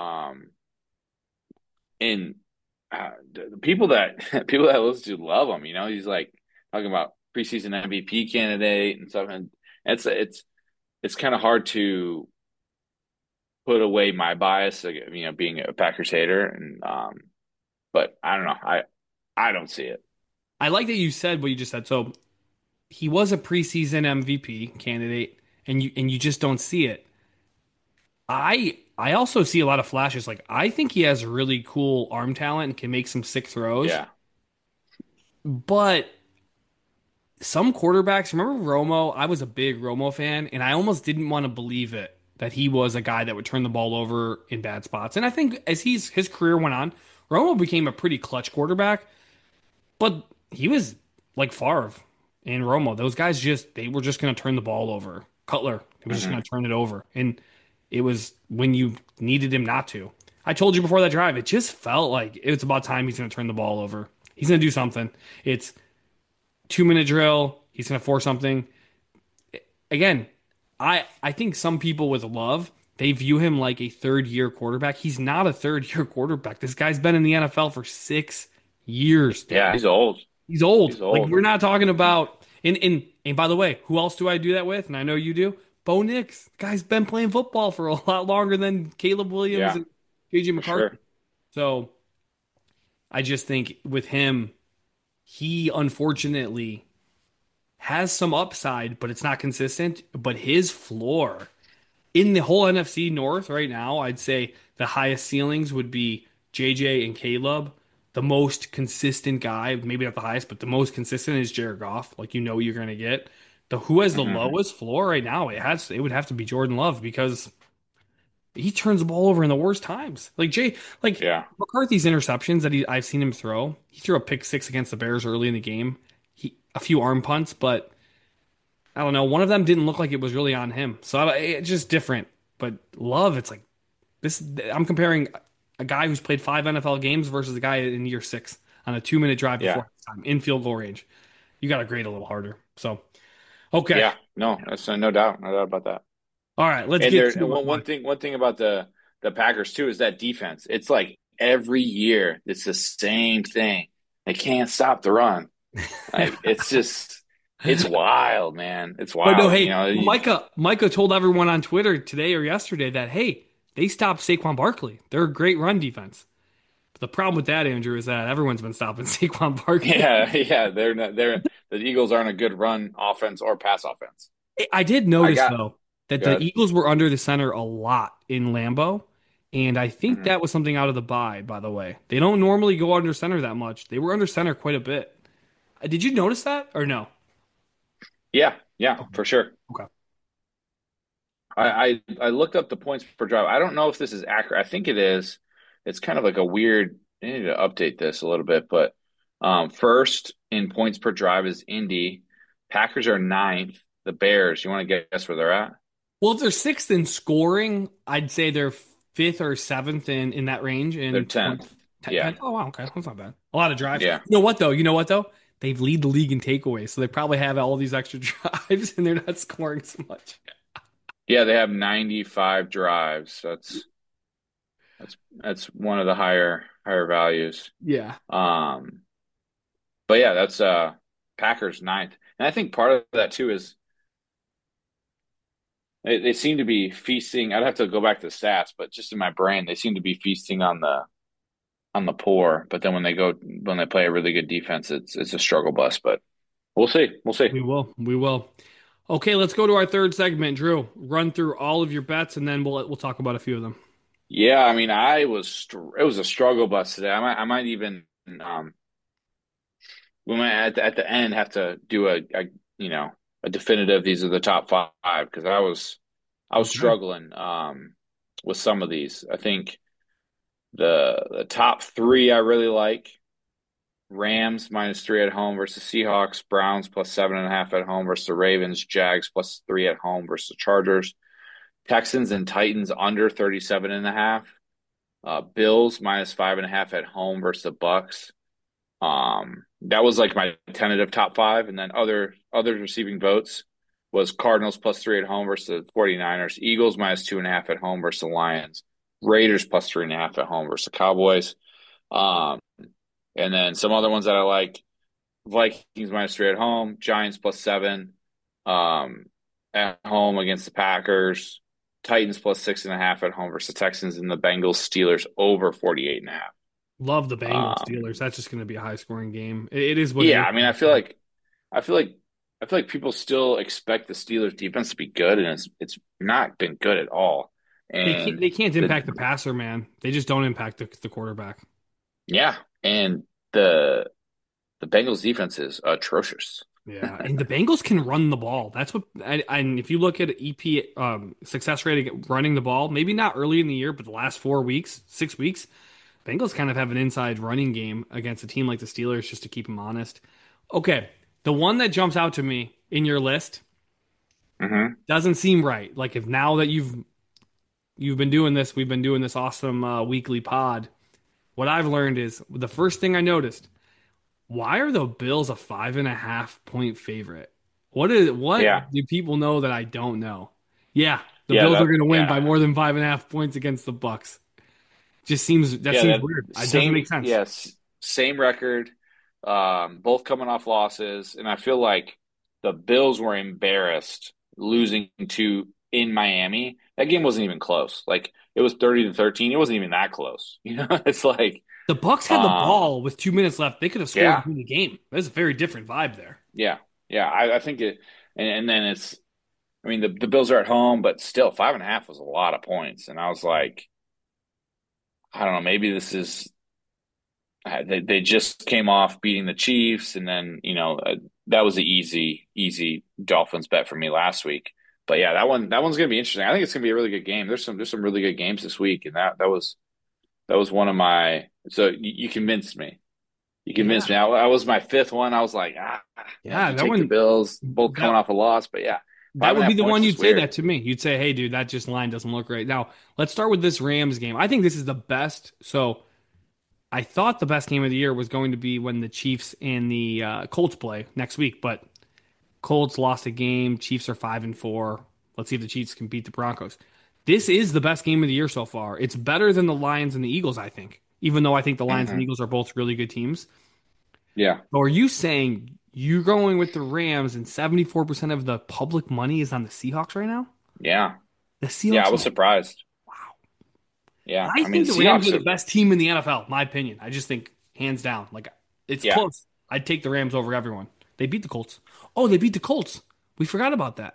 And the people that people that listen to love him. He's like talking about preseason MVP candidate and stuff, and it's it's kind of hard to put away my bias, like, being a Packers hater, and but I don't know, I don't see it. I like that you said what you just said. So he was a preseason MVP candidate, and you just don't see it. I also see a lot of flashes. Like I think he has really cool arm talent and can make some sick throws. Yeah. But some quarterbacks, remember Romo? I was a big Romo fan, and I almost didn't want to believe it that he was a guy that would turn the ball over in bad spots. And I think as his career went on, Romo became a pretty clutch quarterback. But he was like Favre and Romo. Those guys they were just going to turn the ball over. Cutler, he was just going Hmm. to turn it over. And it was when you needed him not to. I told you before that drive, it just felt like it's about time he's going to turn the ball over. He's going to do something. It's 2 minute drill. He's going to force something. Again, I think some people with love, they view him like a third year quarterback. He's not a third year quarterback. This guy's been in the NFL for 6 years, Yeah, dude. he's old. He's old. He's Like old. we're not talking about and by the way, who else do I do that with? And I know you do. Bo Nix. Guy's been playing football for a lot longer than Caleb Williams Yeah, and JJ for McCarthy. sure. So I just think with him, he unfortunately has some upside, but it's not consistent. But his floor in the whole NFC North right now, I'd say the highest ceilings would be JJ and Caleb. The most consistent guy, maybe not the highest, but the most consistent is Jared Goff. Like you're gonna get. The who has the Hmm. lowest floor right now, it would have to be Jordan Love because he turns the ball over in the worst times. Like Yeah, McCarthy's interceptions that I've seen him throw. He threw a pick six against the Bears early in the game. A few arm punts, but I don't know. One of them didn't look like it was really on him. So it's just different. But Love, it's like this. I'm comparing a guy who's played 5 NFL games versus a guy in year six on a 2 minute drive yeah, before time in field goal range. You got to grade a little harder. So okay, yeah. No, that's no doubt, no doubt about that. all right. Let's And get there, to and one thing about the Packers too is that defense. It's like every year it's the same thing. They can't stop the run. Like it's wild, man. It's but no, wild. hey, Micah told everyone on Twitter today or yesterday that hey, they stopped Saquon Barkley. They're a great run defense. But the problem with that, Andrew, is that everyone's been stopping Saquon Barkley. Yeah, yeah. They're not. The Eagles aren't a good run offense or pass offense. I did I notice got though that the good. Eagles were under the center a lot in Lambeau, and I think Hmm. that was something out of the bye. By the way, they don't normally go under center that much. They were under center quite a bit. Did you notice that or no? Yeah, yeah, Okay. for sure. Okay. I looked up the points per drive. I don't know if this is accurate. I think it is. It's kind of like a weird. I need to update this a little bit, but first in points per drive is Indy. Packers are ninth. The Bears. You want to guess where they're at? Well, if they're sixth in scoring, I'd say they're fifth or seventh in that range They're in points. 10th. Yeah, Oh wow, okay, that's not bad. A lot of drives. yeah, You know what though? You know what though? They lead the league in takeaways, so they probably have all these extra drives, and they're not scoring so much. yeah. They have 95 drives. That's one of the higher values. Yeah. Um, but yeah, that's Packers ninth, and I think part of that too is they seem to be feasting. I'd have to go back to the stats, but just in my brain, they seem to be feasting on the poor. But then when they play a really good defense, it's a struggle bus. But we'll see. We'll see. We will. We will. Okay, let's go to our third segment, Drew. Run through all of your bets, and then we'll talk about a few of them. Yeah, I mean, it was a struggle bus today. I might even we might at the end have to do a definitive. These are the top five because I was Okay. struggling with some of these. I think the top three I really like. Rams -3 at home versus Seahawks, Browns +7.5 at home versus the Ravens, Jags +3 at home versus the Chargers, Texans and Titans under 37.5, Bills -5.5 at home versus the Bucks. That was like my tentative top five, and then others receiving votes was Cardinals +3 at home versus the 49ers, Eagles -2.5 at home versus the Lions, Raiders +3.5 at home versus the Cowboys. Um, and then some other ones that I like. Vikings -3 at home, Giants +7, at home against the Packers. Titans plus 6.5 at home versus the Texans, and the Bengals Steelers over 48.5. Love the Bengals Steelers. Um, That's just going to be a high scoring game. It is what it yeah, is. I mean, I feel like, I feel like people still expect the Steelers defense to be good, and it's not been good at all. And They can't the impact the passer, man. They just don't impact the quarterback. yeah, and the the Bengals defense is atrocious. Yeah, and the Bengals can run the ball. That's what, and if you look at EP success rate of running the ball, maybe not early in the year, but the last 4 weeks, 6 weeks, Bengals kind of have an inside running game against a team like the Steelers, just to keep them honest. Okay, the one that jumps out to me in your list Hmm. doesn't seem right. Like if now that you've been doing this, we've been doing this awesome weekly pod. What I've learned is the first thing I noticed. Why are the Bills a 5.5 point favorite? What Yeah, do people know that I don't know? Yeah, the yeah, Bills are that going to win by yeah. more than 5.5 points against the Bucks. That Yeah, seems that weird. It doesn't same make sense. yes, same record, both coming off losses, and I feel like the Bills were embarrassed losing to in Miami. That game wasn't even close. Like it was 30-13. It wasn't even that close. It's like The Bucks had the um ball with 2 minutes left. They could have scored yeah, in the game. There's a very different vibe there. yeah, yeah. I think it and then it's I mean the Bills are at home, but still 5.5 was a lot of points. And I was like, I don't know, maybe this is they just came off beating the Chiefs, and then that was an easy Dolphins bet for me last week. But yeah, that one's gonna be interesting. I think it's gonna be a really good game. There's some really good games this week, and that was one of my. So you convinced me. You Yeah, convinced me. I was my fifth one. I was like, do yeah, you that take the one Bills? Both coming that off a loss, but yeah, five that and would a be half the one points is you'd say weird. that to me. You'd say, "Hey, dude, that just line doesn't look right." Now, let's start with this Rams game. I think this is the best. So I thought the best game of the year was going to be when the Chiefs and the Colts play next week, but Colts lost a game. Chiefs are 5-4. Let's see if the Chiefs can beat the Broncos. This is the best game of the year so far. It's better than the Lions and the Eagles, I think. Even though I think the Lions and Hmm. Eagles are both really good teams. Yeah, So are you saying you're going with the Rams and 74% of the public money is on the Seahawks right now? yeah, The yeah. I Seahawks was are, surprised. wow. Yeah, I I mean think the Rams are Seahawks the have. best team in the NFL, my opinion. I just think hands down. Like it's Yeah. close. I'd take the Rams over everyone. They beat the Colts. Oh, they beat the Colts. We forgot about that.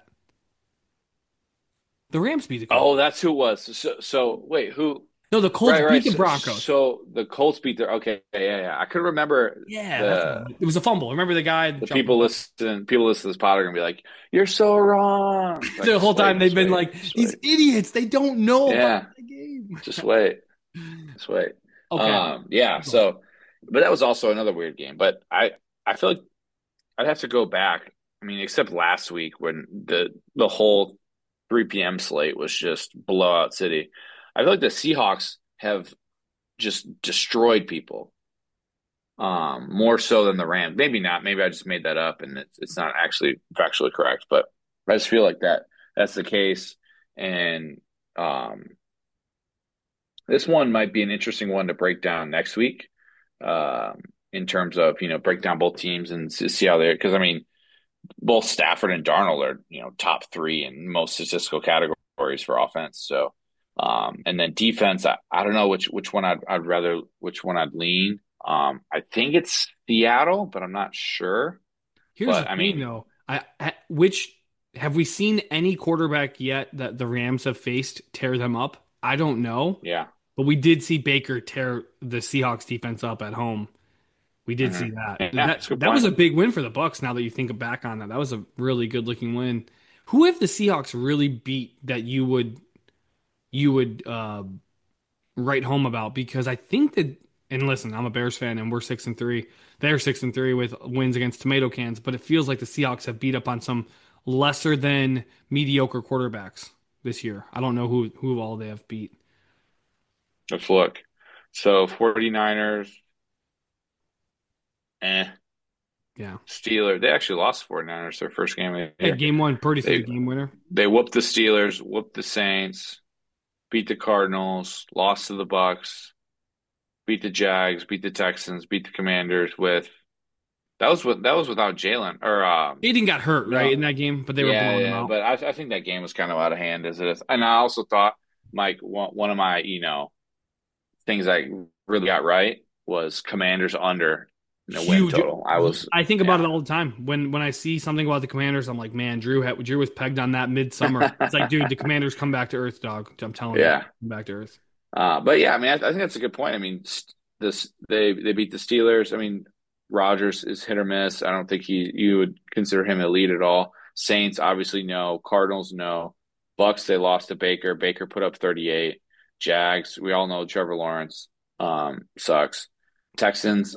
The Rams beat the Colts. Oh, that's who it was. So wait, who? No, the Colts Right, beat right. the So, Broncos. so the Colts beat their. Okay, yeah, yeah. I could remember Yeah, that's what the it was a fumble. Remember the guy the jumping people up? listen. People listen to this pod are gonna be like, "You're so wrong." Like, The whole just time wait, they've just been wait, like, just these wait. idiots, they don't know about Yeah, the game. just wait, just wait. Okay. Yeah. So, but that was also another weird game. But I feel like I'd have to go back. I mean, except last week when the whole 3 p.m. slate was just blowout city. I feel like the Seahawks have just destroyed people. More so than the Rams. Maybe not. Maybe I just made that up, and it's not actually factually correct. But I just feel like that's the case. And um, this one might be an interesting one to break down next week. In terms of break down both teams and see how they're because I mean both Stafford and Darnold are top three in most statistical categories for offense. So and then defense, I don't know which one I'd rather which one I'd lean. I think it's Seattle, but I'm not sure. Here's the But I thing, mean, though. Which have we seen any quarterback yet that the Rams have faced tear them up? I don't know, yeah, but we did see Baker tear the Seahawks defense up at home. We did hmm see that. yeah, That it's a good that was point. a big win for the Bucks. Now that you think back on that, that was a really good looking win. Who have the Seahawks really beat that you would write home about? Because I think that, and listen, I'm a Bears fan, and we're 6-3. They're 6-3 with wins against tomato cans, but it feels like the Seahawks have beat up on some lesser than mediocre quarterbacks this year. I don't know who all they have beat. Let's look. So 49ers, eh. Yeah. Steelers, they actually lost 49ers their first game of the Yeah, year. game one, Purdy threw the They game winner. they whooped the Steelers, whooped the Saints, beat the Cardinals, lost to the Bucks, beat the Jags, beat the Texans, beat the Commanders with that was without Jalen or Aiden got hurt, right, no, in that game, but they were yeah, blowing him yeah. out. But I think that game was kind of out of hand as it is. And I also thought, Mike, one of my things I really got right was Commanders under the win Huge. total. I was I think about yeah it all the time. When I see something about the Commanders, I'm like, man, Drew was pegged on that midsummer. It's like, dude, the Commanders come back to earth, dog. I'm telling you, yeah. come back to earth. But yeah, I mean, I think that's a good point. I mean, this they beat the Steelers. I mean, Rodgers is hit or miss. I don't think you would consider him elite at all. Saints obviously no. Cardinals no. Bucks they lost to Baker. Baker put up 38. Jags we all know Trevor Lawrence sucks. Texans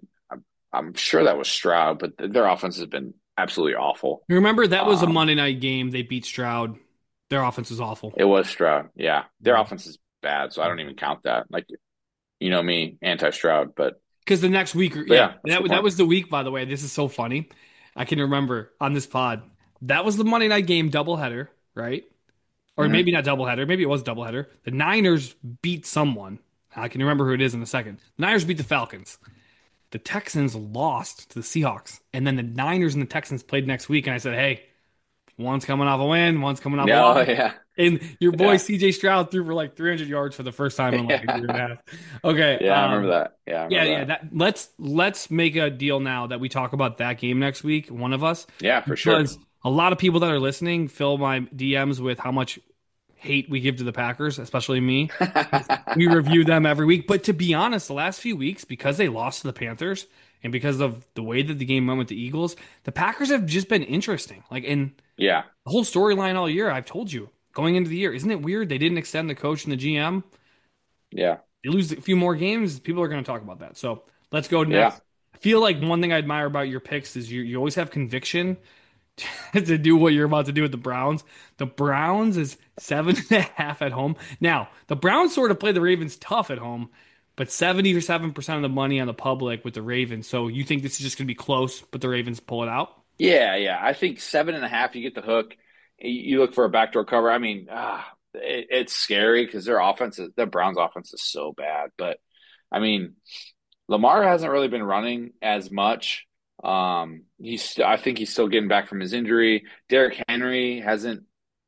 I'm sure that was Stroud, but their offense has been absolutely awful. You remember that was a Um, Monday night game. They beat Stroud. Their offense is awful. it was Stroud. Yeah, their Yeah. offense is bad, so I don't even count that. Like you know me, anti Stroud, Because the next week, but yeah, yeah, that's a good that point. was the week. By the way, this is so funny. I can remember on this pod that was the Monday night game doubleheader, right? Or Hmm. maybe not doubleheader. Maybe it was doubleheader. The Niners beat someone. I can remember who it is in a second. The Niners beat the Falcons. The Texans lost to the Seahawks, and then the Niners and the Texans played next week. And I said, hey, one's coming off a win, one's coming off a No, loss. yeah, And your boy yeah, CJ Stroud threw for like 300 yards for the first time in like a year and a yeah, half. Okay, yeah. I remember that. Yeah, I yeah, remember yeah. that. That let's make a deal now that we talk about that game next week, one of us, Yeah, for sure. because a lot of people that are listening fill my DMs with how much hate we give to the Packers, especially me. We review them every week, but to be honest, the last few weeks because they lost to the Panthers and because of the way that the game went with the Eagles, the Packers have just been interesting. Like in Yeah, the whole storyline all year, I've told you going into the year, isn't it weird they didn't extend the coach and the GM? yeah, They lose a few more games, people are going to talk about that. So let's go yeah, next. I feel like one thing I admire about your picks is you always have conviction to do what you're about to do with the Browns. The Browns is 7.5 at home. Now, the Browns sort of play the Ravens tough at home, but 77% of the money on the public with the Ravens. So you think this is just going to be close, but the Ravens pull it out? yeah, yeah. I think 7.5. You get the hook. You look for a backdoor cover. I mean, it's scary because their Browns offense is so bad. But I mean, Lamar hasn't really been running as much. I think he's still getting back from his injury. Derrick Henry hasn't.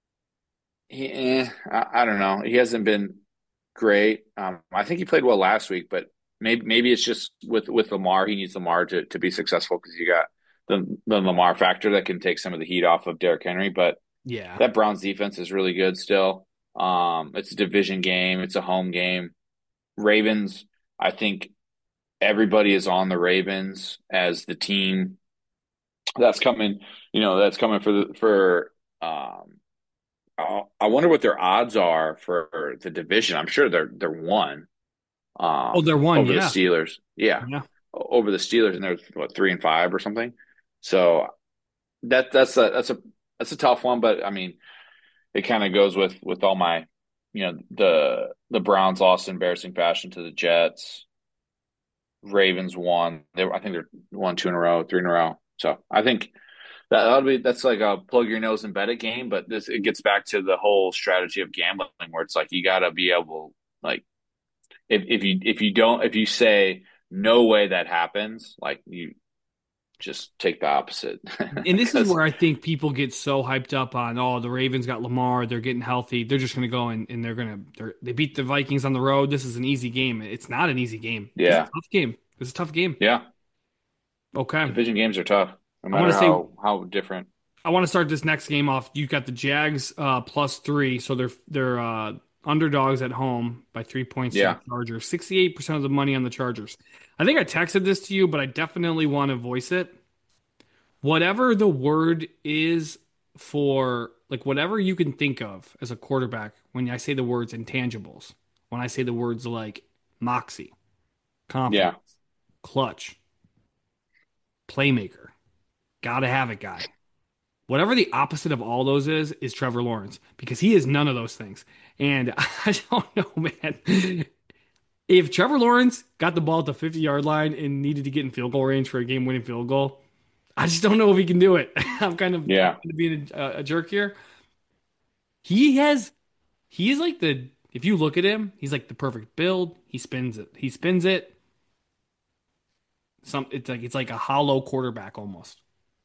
I don't know. He hasn't been great. I think he played well last week, but maybe it's just with Lamar. He needs Lamar to be successful because you got the Lamar factor that can take some of the heat off of Derrick Henry. But Yeah. that Browns defense is really good still. It's a division game. It's a home game. Ravens. I think everybody is on the Ravens as the team that's coming. That's coming for. I wonder what their odds are for the division. I'm sure they're one Oh, they're one. over the Yeah. Steelers. Yeah, Yeah. over the Steelers, and they're what 3-5 or something. So that's a tough one, but I mean, it kind of goes with all my, the Browns lost in embarrassing fashion to the Jets. Ravens won. I think they're won two in a row, three in a row. So I think that's like a plug your nose and bet it game, but it gets back to the whole strategy of gambling where it's like you got to be able like if you say no way that happens, like you just take the opposite And this is because where I think people get so hyped up on, oh, the Ravens got Lamar, they're getting healthy, they're just going to go and they beat the Vikings on the road. This is an easy game. It's not an easy game. This is a yeah, tough game. This is a tough game. yeah, Okay. division games are tough no I want matter to say how different. I want to start this next game off. You've got the Jags +3, so they're underdogs at home by 3 points to the Yeah, Chargers. 68% of the money on the Chargers. I think I texted this to you, but I definitely want to voice it. Whatever the word is for like whatever you can think of as a quarterback when I say the words intangibles, when I say the words like moxie, confidence, yeah, clutch, playmaker, gotta have it guy. Whatever the opposite of all those is Trevor Lawrence because he is none of those things. And I don't know, man. If Trevor Lawrence got the ball at the 50-yard line and needed to get in field goal range for a game-winning field goal, I just don't know if he can do it. I'm yeah, kind of being a jerk here. He has he is like the if you look at him, he's like the perfect build. He spins it. He spins it. It's like a hollow quarterback almost.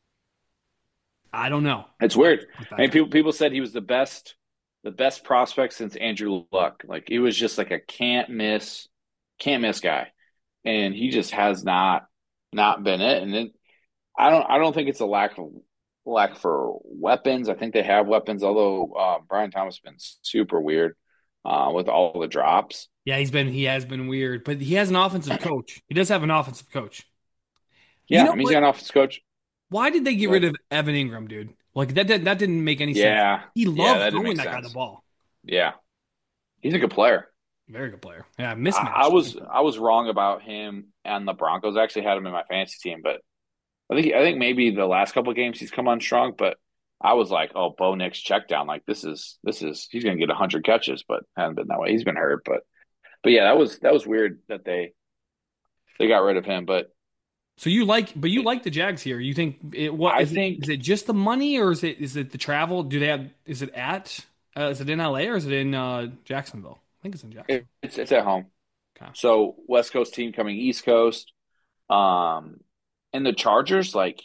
I don't know. It's I weird. put I that mean, guy. people said he was the best prospect since Andrew Luck. Like he was just like a can't miss guy, and he just has not been it. And then I don't think it's a lack for weapons. I think they have weapons, although Brian Thomas has been super weird with all the drops. Yeah, he has been weird, but he has an offensive coach. He does have an offensive coach. You Yeah, know I mean he's what? got an offense coach, Why did they get rid but of Evan Ingram, dude? Like that didn't make any sense. yeah, He yeah, loved that didn't throwing make that guy the sense. ball. Yeah, he's a good player. Very good player. Yeah, I mismatch. was wrong about him and the Broncos. I actually had him in my fantasy team, but I think maybe the last couple of games he's come on strong. But I was like, oh, Bo Nix check down. Like this is he's gonna get 100 catches, but hasn't been that way. He's been hurt, but yeah, that was weird that they got rid of him. But So you like the Jags here. You think what I is it? think Is it just the money, or is it the travel? Do they have? Is it in LA or is it in Jacksonville? I think it's in Jacksonville. it's at home. Okay. So West Coast team coming East Coast. Um, and the Chargers, like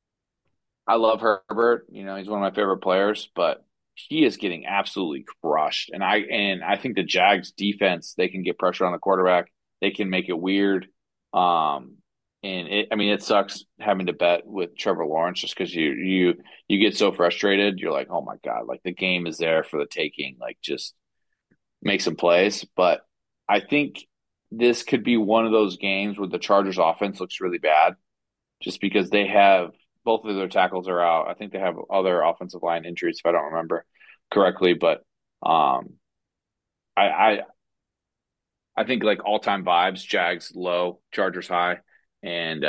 I love Herbert. You know, he's one of my favorite players, but he is getting absolutely crushed. And I think the Jags defense, they can get pressure on the quarterback. They can make it weird. Um, and I mean, it sucks having to bet with Trevor Lawrence just because you get so frustrated. You're like, oh my God, like the game is there for the taking. Like just make some plays. But I think this could be one of those games where the Chargers offense looks really bad just because they have both of their tackles are out. I think they have other offensive line injuries if I don't remember correctly, but um, I I think like all time vibes, Jags low, Chargers high, and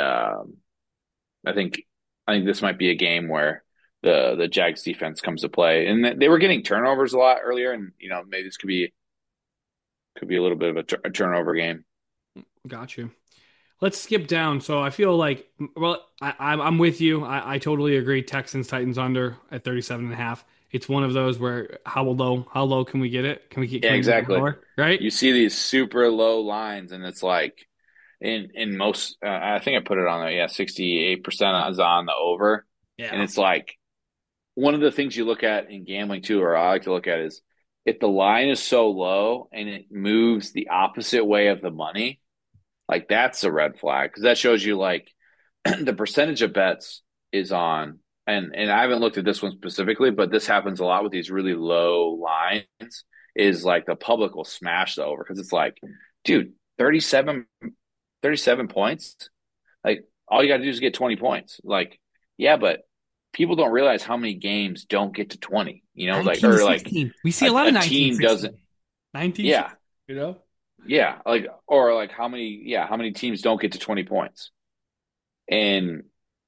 I think I think this might be a game where the Jags defense comes to play, and they were getting turnovers a lot earlier, and you know maybe this could be a little bit of a turnover game. Got you. Let's skip down. So I feel like, well, I'm with you. I totally agree. Texans Titans under at 37.5. It's one of those where how low can we get it? Yeah, Can we get it exactly. lower? Right? You see these super low lines, and it's like in most. I think I put it on there. Yeah, 68% is on the over, and Yeah. it's like one of the things you look at in gambling too, or I like to look at is if the line is so low and it moves the opposite way of the money, like that's a red flag because that shows you like the percentage of bets is on. And I haven't looked at this one specifically, but this happens a lot with these really low lines. Is like the public will smash the over because it's like, dude, 37 points. Like all you got to do is get 20 points. Like, yeah, but people don't realize how many games don't get to 20, you know, like, 19 to or like 16. We see a lot a of 19 team doesn't, 16. 19 yeah, 16, you know? yeah, like, or like how many teams don't get to 20 points. And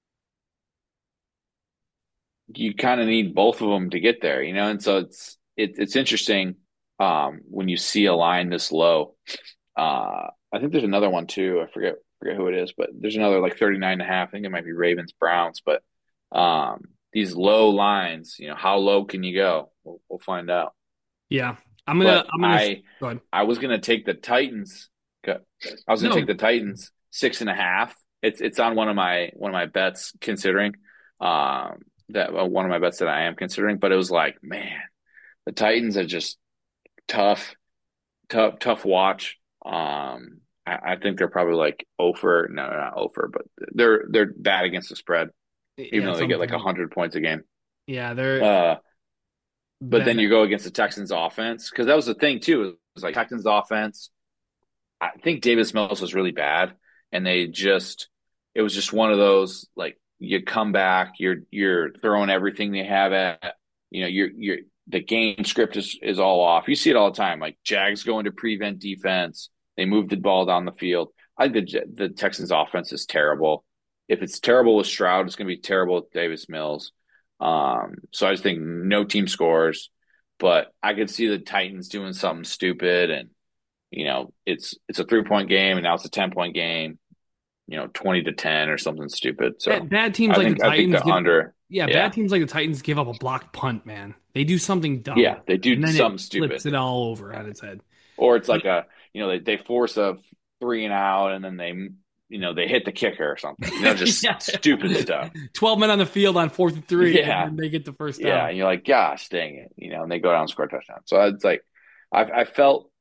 you kind of need both of them to get there, you know? And so it's interesting when you see a line this low. I think there's another one too. I forget who it is, but there's another like 39 and a half. I think it might be Ravens Browns, but these low lines, you know, how low can you go? We'll find out. Yeah. But Go ahead. I was gonna take the Titans. I was gonna take No. the Titans 6.5. It's on one of my bets considering that one of my bets that I am considering, but it was like, man, the Titans are just tough, tough watch. I think they're probably like over. No, not over, but they're bad against the spread, even Yeah, though at they some get like point. 100 points a game. Yeah, they're Uh, but that then you go against the Texans offense because that was the thing too. It was like Texans offense. I think Davis Mills was really bad, and it was just one of those like you come back, you're throwing everything they have at, you know, you're the game script is all off. You see it all the time, like Jags going to prevent defense, they move the ball down the field. I think the Texans offense is terrible. If it's terrible with Stroud, it's going to be terrible with Davis Mills. So I just think no team scores, but I could see the Titans doing something stupid and you know, it's a 3 point game and now it's a 10 point game, you know, 20-10 or something stupid. So bad teams I like the think I think Titans the give under, yeah, yeah. bad teams like the Titans give up a blocked punt, man. They do something dumb, Yeah, they and do then something it stupid. flips it all over on its head. Or it's But like a, you know, they force a 3 and out and then they hit the kicker or something. Just Yeah. stupid stuff. 12 men on the field on 4th and 3, and Yeah, then they get the first yeah. down. And you're like, gosh, dang it, and they go down and score a touchdown. So it's like, I felt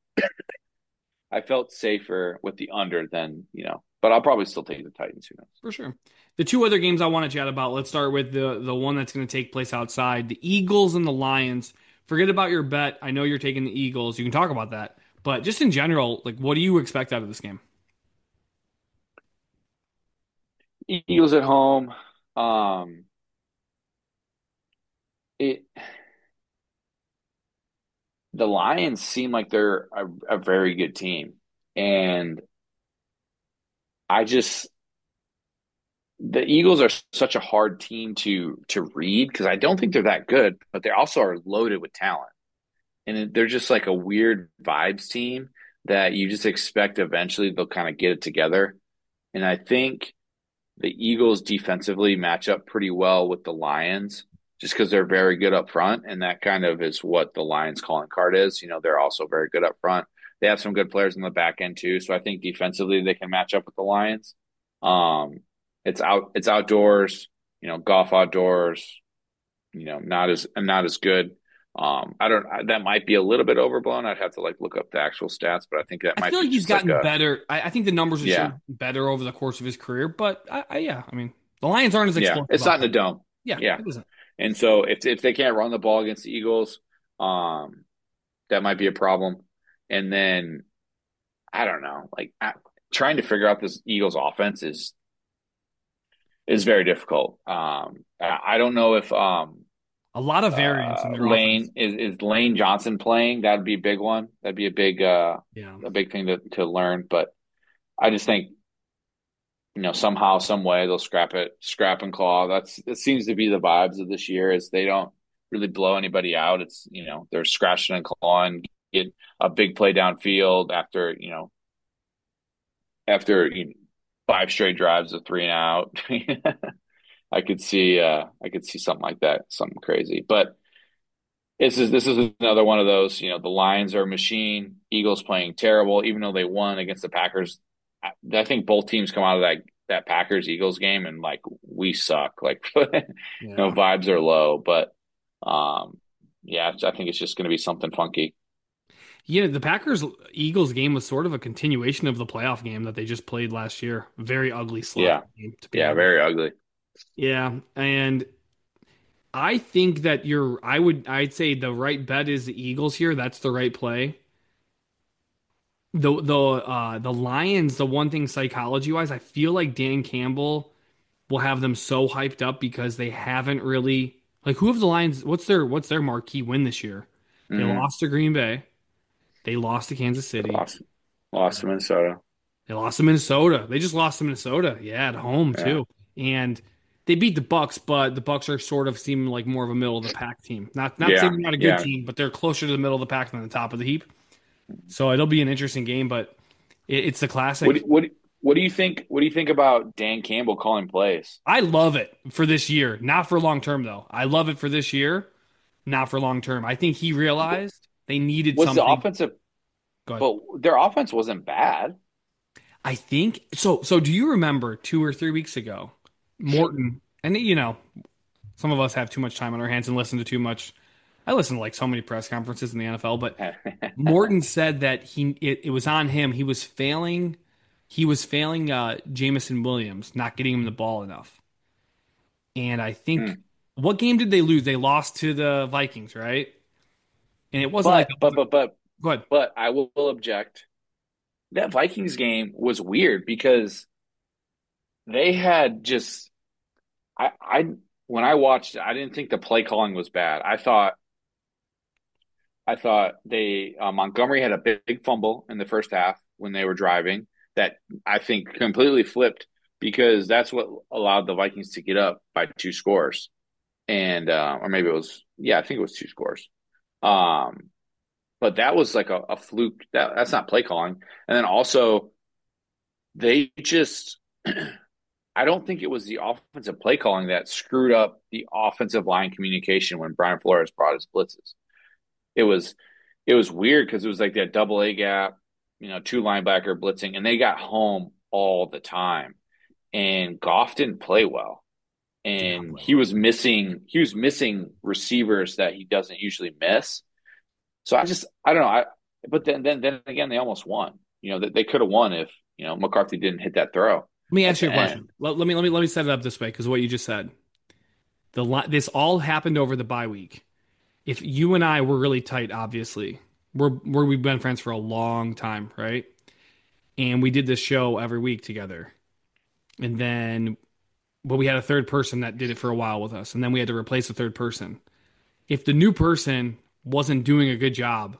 safer with the under than but I'll probably still take the Titans. Who knows? For sure. The two other games I want to chat about, let's start with the one that's going to take place outside. The Eagles and the Lions. Forget about your bet. I know you're taking the Eagles. You can talk about that. But just in general, like what do you expect out of this game? Eagles at home. Um, it the Lions seem like they're a very good team, and I just the Eagles are such a hard team to read because I don't think they're that good, but they also are loaded with talent, and they're just like a weird vibes team that you just expect eventually they'll kind of get it together. And I think the Eagles defensively match up pretty well with the Lions just because they're very good up front. And that kind of is what the Lions calling card is. They're also very good up front. They have some good players in the back end too. So I think defensively they can match up with the Lions. Um, it's outdoors, golf outdoors, not as good. I don't, that might be a little bit overblown. I'd have to look up the actual stats, but I think that I might feel be like he's just like gotten a, better. I think the numbers have yeah, shown better over the course of his career. But yeah, I mean, the Lions aren't as yeah. explosive It's not in the offense. dome. Yeah, Yeah. it isn't. And so if they can't run the ball against the Eagles, um, that might be a problem. And then I don't know, trying to figure out this Eagles offense is very difficult. I don't know if A lot of variance in their offense. Lane is Lane Johnson playing. That'd be a big one. That'd be Yeah. a big thing to learn. But I just think somehow, some way they'll scrap and claw. That seems to be the vibes of this year. Is they don't really blow anybody out. It's they're scratching and clawing, get a big play downfield after 5 straight drives of 3 and out. I could see something like that, something crazy. But this is another one of those. The Lions are a machine. Eagles playing terrible, even though they won against the Packers. I think both teams come out of that Packers Eagles game and we suck. Yeah. Vibes are low. But yeah, I think it's just going to be something funky. Yeah, the Packers Eagles game was sort of a continuation of the playoff game that they just played last year. Very ugly sloppy Yeah, game, to be yeah, honest. very ugly. Yeah, and I think that I'd say the right bet is the Eagles here. That's the right play. The Lions, the one thing psychology wise, I feel like Dan Campbell will have them so hyped up because they haven't really like who have the Lions what's their marquee win this year? They Hmm. lost to Green Bay. They lost to Kansas City. Lost to Minnesota. They lost to Minnesota. They just lost to Minnesota. Yeah, at home Yeah. too. And they beat the Bucks, but the Bucks are sort of seeming like more of a middle of the pack team. Not saying Yeah. they're not a good Yeah. team, but they're closer to the middle of the pack than the top of the heap. So it'll be an interesting game, but it's the What classic. what what do you think? What do you think about Dan Campbell calling plays? I love it for this year, not for long term though. I love it for this year, not for long term. I think he realized they needed Was the something. offensive, Go ahead. but their offense wasn't bad. I think so. So do you remember 2 or 3 weeks ago, Morton, and some of us have too much time on our hands and listen to too much. I listen to like so many press conferences in the NFL, but Morton said that it was on him. He was failing Jamison Williams, not getting him the ball enough. And I think Hmm. what game did they lose? They lost to the Vikings, right? And it wasn't like But but but but go ahead. but I will object. That Vikings game was weird because they had just I when I watched it, I didn't think the play calling was bad. I thought they Montgomery had a big fumble in the first half when they were driving that I think completely flipped because that's what allowed the Vikings to get up by 2 scores and or maybe it was I think it was 2 scores. Um, but that was like a fluke. That's not play calling. And then also they just I don't think it was the offensive play calling that screwed up the offensive line communication when Brian Flores brought his blitzes. It was it was weird because it was like that double A gap, two linebacker blitzing, and they got home all the time, and Goff didn't play well, Did not and play well. he was missing receivers that he doesn't usually miss. So I don't know. But then again, they almost won. You know, they could have won if, McCarthy didn't hit that throw Let me at ask you the a end. question. Let me set it up this way because what you just said. This all happened over the bye week. If you and I were really tight, obviously, we've been friends for a long time, right? And we did this show every week together. And then, but we had a third person that did it for a while with us, and then we had to replace the third person. If the new person wasn't doing a good job,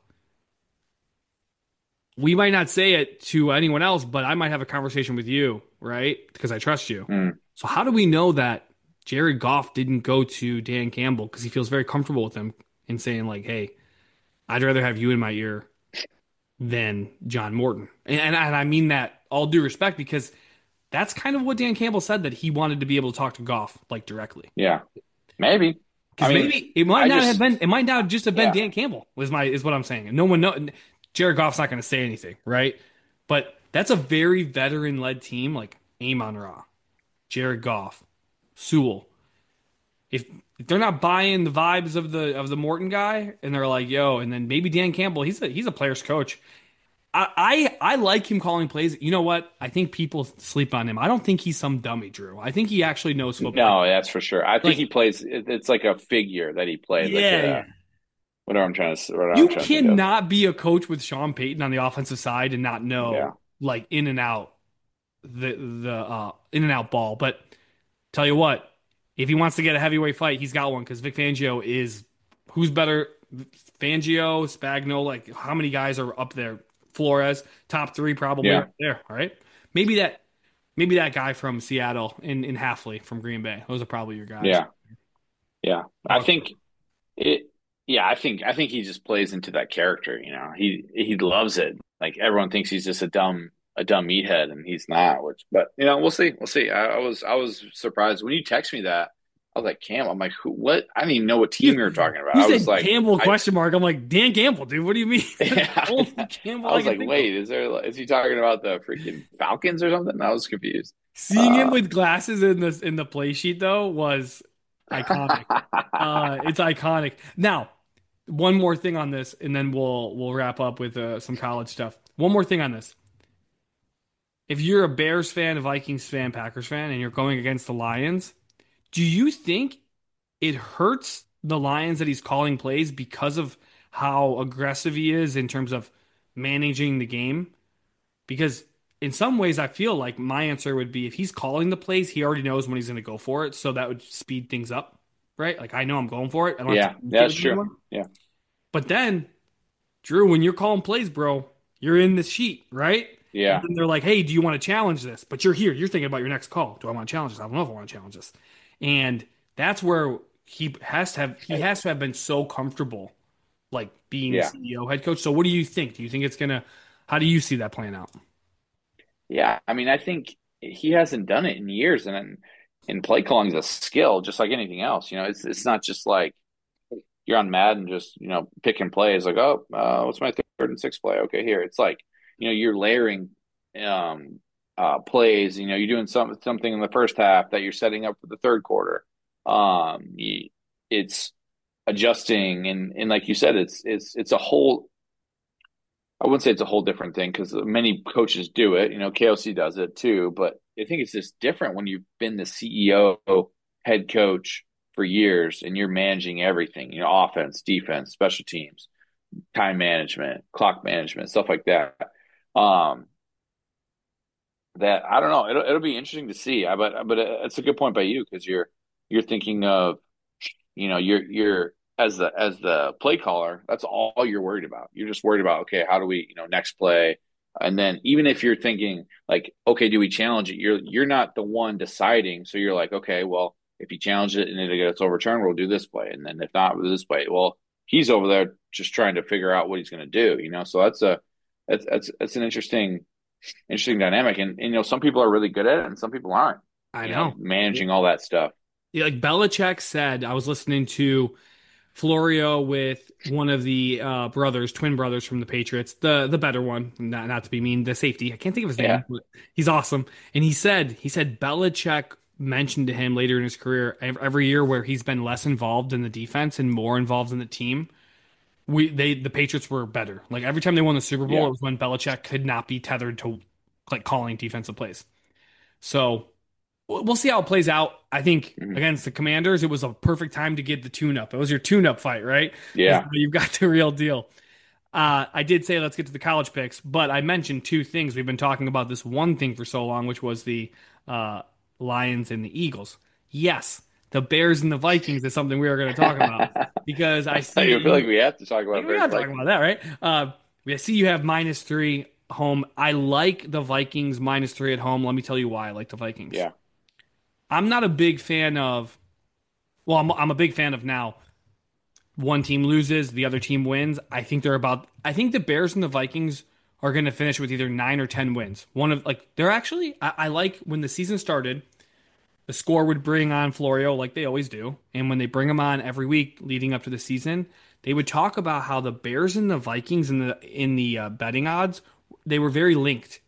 we might not say it to anyone else, but I might have a conversation with you, right? Because I trust you. Mm, So how do we know that Jared Goff didn't go to Dan Campbell because he feels very comfortable with him and saying like, "Hey, I'd rather have you in my ear than John Morton," and I mean that all due respect because that's kind of what Dan Campbell said that he wanted to be able to talk to Goff like directly. yeah, maybe. I Because mean, maybe it might I not have just been, it might not just have been yeah, Dan Campbell is what I'm saying. And no one know Jared Goff's not going to say anything, right? But that's a very veteran led team like Amon Ra, Jared Goff, Sewell. If they're not buying the vibes of the Morton guy and they're like, yo, and then maybe Dan Campbell, he's a player's coach. I like him calling plays. You know what? I think people sleep on him. I don't think he's some dummy, Drew. I think he actually knows football. no, that's for sure. I think Like he plays. It's like a figure that he plays, like yeah, yeah. whatever I'm You trying to think of. cannot be a coach with Sean Payton on the offensive side and not Yeah, know like the in and out ball. But tell you what, if he wants to get a heavyweight fight, he's got one because Vic Fangio is who's better? Fangio, Spagnuolo, like how many guys are up there? Flores, top three probably yeah, right there. All right, maybe that maybe that guy from Seattle in Halfley from Green Bay. Those are probably your guys. yeah, yeah. I Dog. think it. Yeah, I think he just plays into that character. You know, he loves it. Like everyone thinks he's just a dumb meathead, and he's not. But we'll see. We'll see. I was surprised when you text me that. I was like, Cam. I'm like, who? What? I didn't even know what team You, you were talking about. you I was said like, Campbell I question mark. I'm like Dan Campbell, dude. What do you mean? That's the yeah. only Campbell I I was can like, think of. wait, is he talking about the freaking Falcons or something? I was confused. Seeing him with Um, glasses in the play sheet though was iconic. It's iconic. Now, one more thing on this, and then we'll wrap up with some college stuff. One more thing on this. If you're a Bears fan, a Vikings fan, Packers fan, and you're going against the Lions, do you think it hurts the Lions that he's calling plays because of how aggressive he is in terms of managing the game? Because in some ways, I feel like my answer would be if he's calling the plays, he already knows when he's going to go for it. So that would speed things up, right? Like I know I'm going for it. I don't have to yeah, communicate that's with true. anyone. Yeah, But then, Drew, when you're calling plays, bro, you're in the sheet, right? And yeah, then they're like, hey, do you want to challenge this? But you're here. You're thinking about your next call. Do I want to challenge this? I don't know if I want to challenge this. And that's where he has to have been so comfortable like being the yeah, CEO head coach. So what do you think? Do you think it's gonna how do you see that playing out? yeah. I mean, I think he hasn't done it in years, and play calling is a skill, just like anything else. It's not just like you're on Madden just picking plays like, oh, what's my third and sixth play? Okay, here. It's like you're layering plays. You're doing something in the first half that you're setting up for the third quarter. It's adjusting, and like you said, it's a whole. I wouldn't say it's a whole different thing because many coaches do it. KOC does it too, but I think it's just different when you've been the CEO, head coach for years, and you're managing everything. Offense, defense, special teams, time management, clock management, stuff like that. Um, that I don't know. It'll be interesting to see. But it's a good point by you because you're thinking of you're as the play caller, that's all you're worried about. You're just worried about, okay, how do we, next play? And then even if you're thinking like, okay, do we challenge it? You're not the one deciding. So you're like, okay, well, if you challenge it and it gets overturned, we'll do this play. And then if not, we'll do this play. Well, he's over there just trying to figure out what he's going to do. So that's an interesting dynamic. And some people are really good at it and some people aren't, I know. managing all that stuff. Yeah, like Belichick said, I was listening to Florio with one of the brothers, twin brothers from the Patriots, the better one, not to be mean, the safety. I can't think of his Yeah. name, but he's awesome. And he said Belichick mentioned to him later in his career every year where he's been less involved in the defense and more involved in the team. The Patriots were better. Like every time they won the Super Bowl, Yeah. it was when Belichick could not be tethered to like calling defensive plays. So we'll see how it plays out. I think Mhm. against the Commanders, it was a perfect time to get the tune-up. It was your tune-up fight, right? Because Yeah. you've got the real deal. I did say let's get to the college picks, but I mentioned two things. We've been talking about this one thing for so long, which was the uh, Lions and the Eagles. Yes, the Bears and the Vikings is something we are going to talk about because I see that I feel like you. we have to talk Like, about we're Bears not talking Vikings. about that, right? I see you have -3 home. I like the Vikings -3 at home. Let me tell you why I like the Vikings. Yeah. I'm not a big fan of. Well, I'm a big fan of now. One team loses, the other team wins. I think they're about. I think the Bears and the Vikings are going to finish with either 9 or 10 wins. One of like they're actually. I like when the season started. The score would bring on Florio like they always do, and when they bring him on every week leading up to the season, they would talk about how the Bears and the Vikings in the betting odds they were very linked.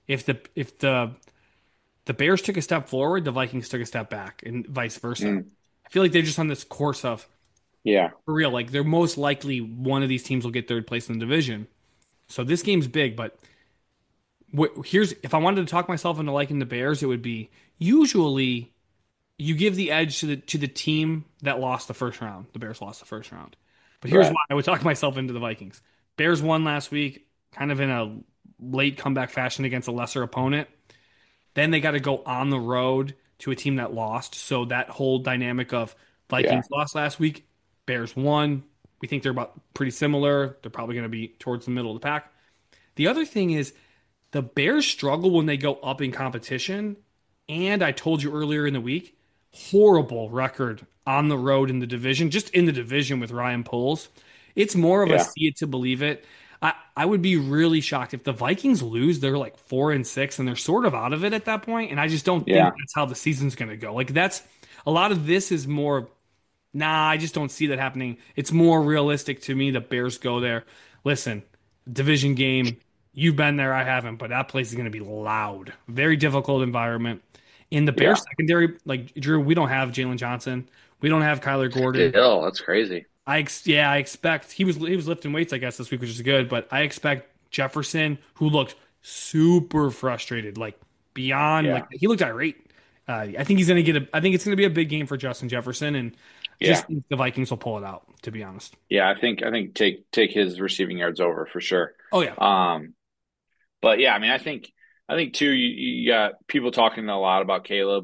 If the Bears took a step forward, the Vikings took a step back, and vice versa. Mm. I feel like they're just on this course of Yeah. for real. Like they're most likely one of these teams will get third place in the division. So this game's big, but here's if I wanted to talk myself into liking the Bears, it would be usually you give the edge to the team that lost the first round. The Bears lost the first round. But here's Right. why I would talk myself into the Vikings. Bears won last week, kind of in a late comeback fashion against a lesser opponent. Then they got to go on the road to a team that lost. So that whole dynamic of Yeah. Vikings lost last week, Bears won. We think they're about pretty similar. They're probably going to be towards the middle of the pack. The other thing is the Bears struggle when they go up in competition. And I told you earlier in the week, horrible record on the road in the division, just in the division with Ryan Poles. It's more of a Yeah. see it to believe it. I would be really shocked if the Vikings lose. They're like 4-6, and they're sort of out of it at that point. And I just don't think Yeah. that's how the season's going to go. Like that's a lot of this is more. Nah, I just don't see that happening. It's more realistic to me. The Bears go there. Listen, division game. You've been there. I haven't, but that place is going to be loud. Very difficult environment. In the Bears Yeah. secondary, like Drew, we don't have Jalen Johnson. We don't have Kyler Gordon. Still, that's crazy. I expect he was lifting weights, I guess, this week, which is good. But I expect Jefferson, who looked super frustrated, like beyond, like Yeah. he looked irate. I think he's gonna get a. I think it's gonna be a big game for Justin Jefferson, and just Yeah. think the Vikings will pull it out. To be honest. Yeah. I think take his receiving yards over for sure. Oh yeah, Um, but yeah, I mean, I think too, you got people talking a lot about Caleb.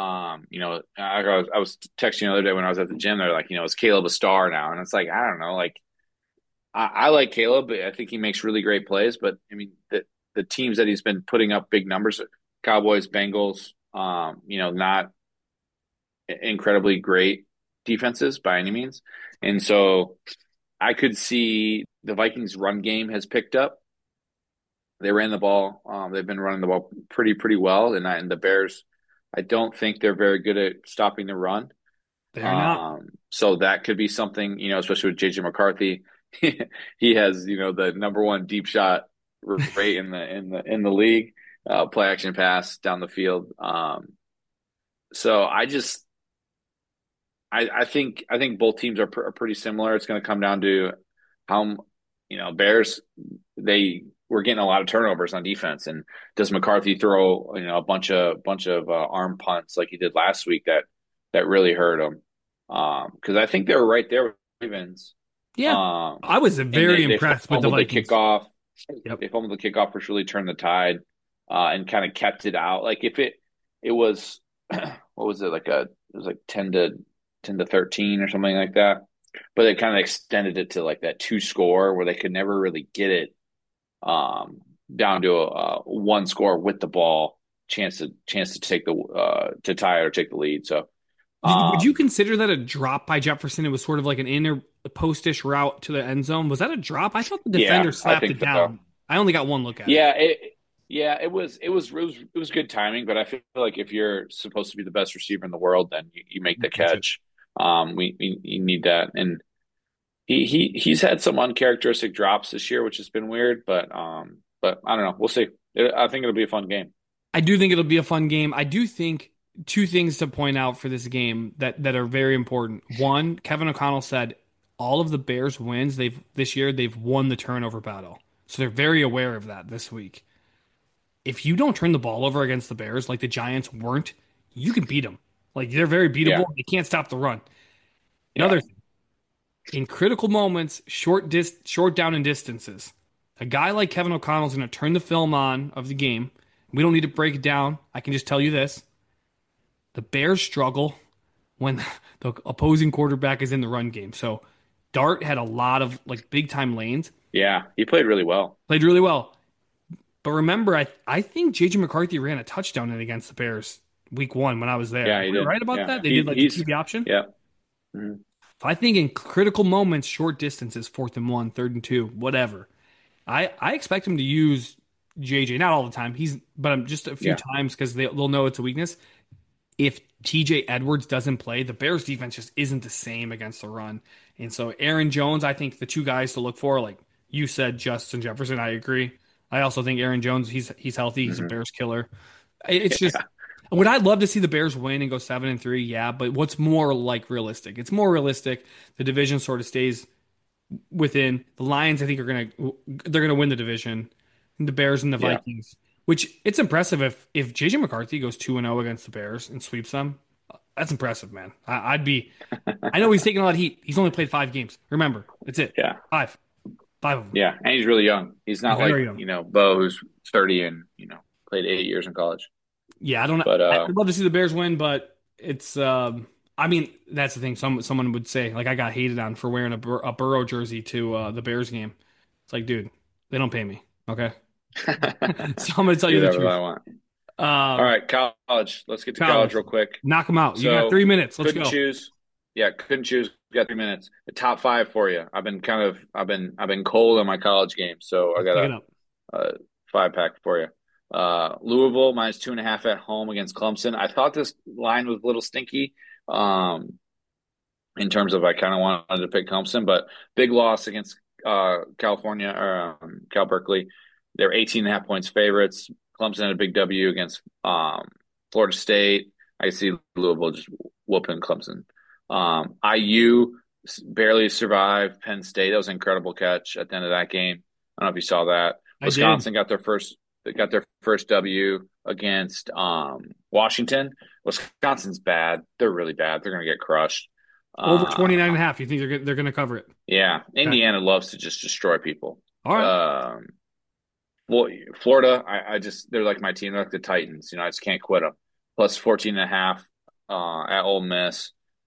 I was texting the other day when I was at the gym. They're like, is Caleb a star now? And it's like, I don't know. Like, I like Caleb. I think he makes really great plays. But I mean, the teams that he's been putting up big numbers, Cowboys, Bengals, not incredibly great defenses by any means. And so I could see the Vikings run game has picked up. They ran the ball. They've been running the ball pretty well, and the Bears, I don't think they're very good at stopping the run. they're not. So that could be something, especially with JJ McCarthy. He has, the number one deep shot rate in the league, play action pass down the field. So I think both teams are pretty similar. It's going to come down to how, Bears, they were getting a lot of turnovers on defense, and does McCarthy throw a bunch of arm punts like he did last week that really hurt him? Because I think they were right there with Ravens. Yeah, Um, I was and very they impressed with the fumbled the Vikings. kickoff. Yep. They fumbled the kickoff, which really turned the tide, and kind of kept it out. Like if it was what was it like it was like 10-13 or something like that. But they kind of extended it to like that two score where they could never really get it um, down to a one score with the ball, chance to take the to tie or take the lead. So Would you um, consider that a drop by Jefferson? It was sort of like an inner postish route to the end zone. Was that a drop? I thought the defender yeah, I slapped think it so. down. I only got one look at it. Yeah, it was good timing, but I feel like if you're supposed to be the best receiver in the world, then you make the Catch it. catch. We you need that, and He's had some uncharacteristic drops this year, which has been weird, but I don't know. We'll see. I think it'll be a fun game. I do think it'll be a fun game. I do think two things to point out for this game that are very important. One, Kevin O'Connell said all of the Bears wins this year, they've won the turnover battle. So they're very aware of that this week. If you don't turn the ball over against the Bears like the Giants weren't, you can beat them. Like they're very beatable. Yeah, They can't stop the run. yeah, Another thing, in critical moments, short down and distances, a guy like Kevin O'Connell is going to turn the film on of the game. We don't need to break it down. I can just tell you this: the Bears struggle when the opposing quarterback is in the run game. So Dart had a lot of like big time lanes, yeah. He played really well. played really well. But remember, I think JJ McCarthy ran a touchdown in against the Bears week one when I was there. Yeah, Am he I did. right about Yeah, that? They did like the TV option. yeah. Mhm. So I think in critical moments, short distances, 4th and 1, 3rd and 2, whatever. I expect him to use JJ, not all the time. But I'm just a few Yeah. times because they'll know it's a weakness. If TJ Edwards doesn't play, the Bears defense just isn't the same against the run. And so Aaron Jones, I think the two guys to look for, like you said, Justin Jefferson, I agree. I also think Aaron Jones, he's healthy, he's a Hmm. Bears killer. It's just Yeah. would I love to see the Bears win and go 7-3? Yeah, but what's more like realistic? It's more realistic. The division sort of stays within. The Lions, I think, they're gonna win the division. And the Bears and the Yeah. Vikings, which it's impressive if JJ McCarthy goes 2-0 against the Bears and sweeps them. That's impressive, man. I'd be. I know he's taking a lot of heat. He's only played 5 games. Remember, that's it. Yeah. Five, five of them. Yeah. And he's really young. He's not like, Very young. Bo, who's 30 and, played 8 years in college. Yeah, I don't know. But I'd love to see the Bears win, but it's. I mean, that's the thing. Someone would say like I got hated on for wearing a Burrow jersey to the Bears game. It's like, dude, they don't pay me. Okay, so I'm gonna tell do you the whatever truth. I want. All Um, right, college. Let's get to college College, real quick. knock them out. You got So 3 minutes. Let's couldn't go. choose. Yeah, couldn't choose. We got 3 minutes. The top five for you. I've been cold on my college game, so I Let's got pick it up. a five pack for you. Louisville -2.5 at home against Clemson. I thought this line was a little stinky. In terms of I kind of wanted to pick Clemson, but big loss against California or Cal Berkeley. They're 18.5 points favorites. Clemson had a big W against Florida State. I see Louisville just whooping Clemson. IU barely survived Penn State. That was an incredible catch at the end of that game. I don't know if you saw that. I did. Wisconsin got their first W against Washington. Wisconsin's bad. They're really bad. They're going to get crushed. Over 29 and a half. You think they're gonna cover it? Yeah, Okay. Indiana loves to just destroy people. All right. Well, Florida, I just they're like my team, they're like the Titans. I just can't quit them. Plus 14.5 at Ole Miss.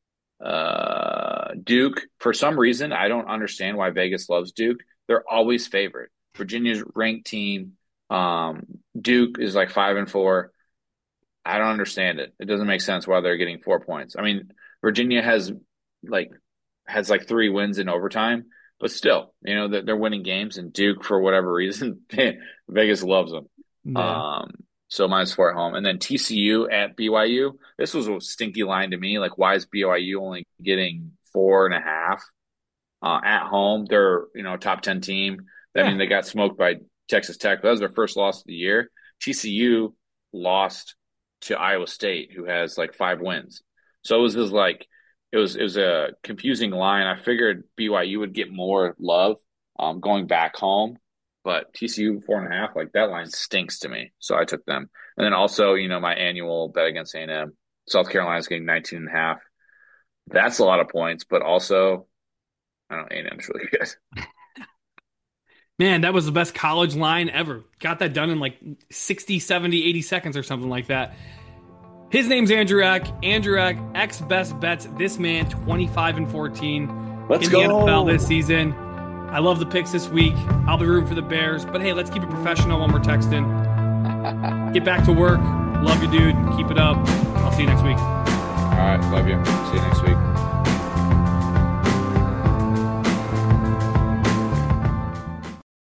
Duke, for some reason, I don't understand why Vegas loves Duke. They're always favored. Virginia's ranked team. Duke is like 5-4. I don't understand it. It doesn't make sense why they're getting 4 points. I mean, Virginia like has 3 wins in overtime, but still, they're winning games. And Duke, for whatever reason, Vegas loves them. Yeah. So -4 at home, and then TCU at BYU. This was a stinky line to me. Like, why is BYU only getting 4.5 at home? They're a top 10 team. I Yeah. mean, they got smoked by Texas Tech. That was their first loss of the year. TCU lost to Iowa State, who has 5 wins. So it was a confusing line. I figured BYU would get more love going back home, but TCU 4.5, that line stinks to me. So I took them. And then also, my annual bet against A&M, South Carolina's getting 19.5. That's a lot of points, but also, I don't know, A&M's really good. Man, that was the best college line ever. Got that done in 60, 70, 80 seconds or something like that. His name's Andrew Eck. Andrew Eck, ex best bets. This man, 25-14 Let's in go. the NFL this season. I love the picks this week. I'll be rooting for the Bears. But hey, let's keep it professional when we're texting. Get back to work. Love you, dude. Keep it up. I'll see you next week. All right. Love you. See you next week.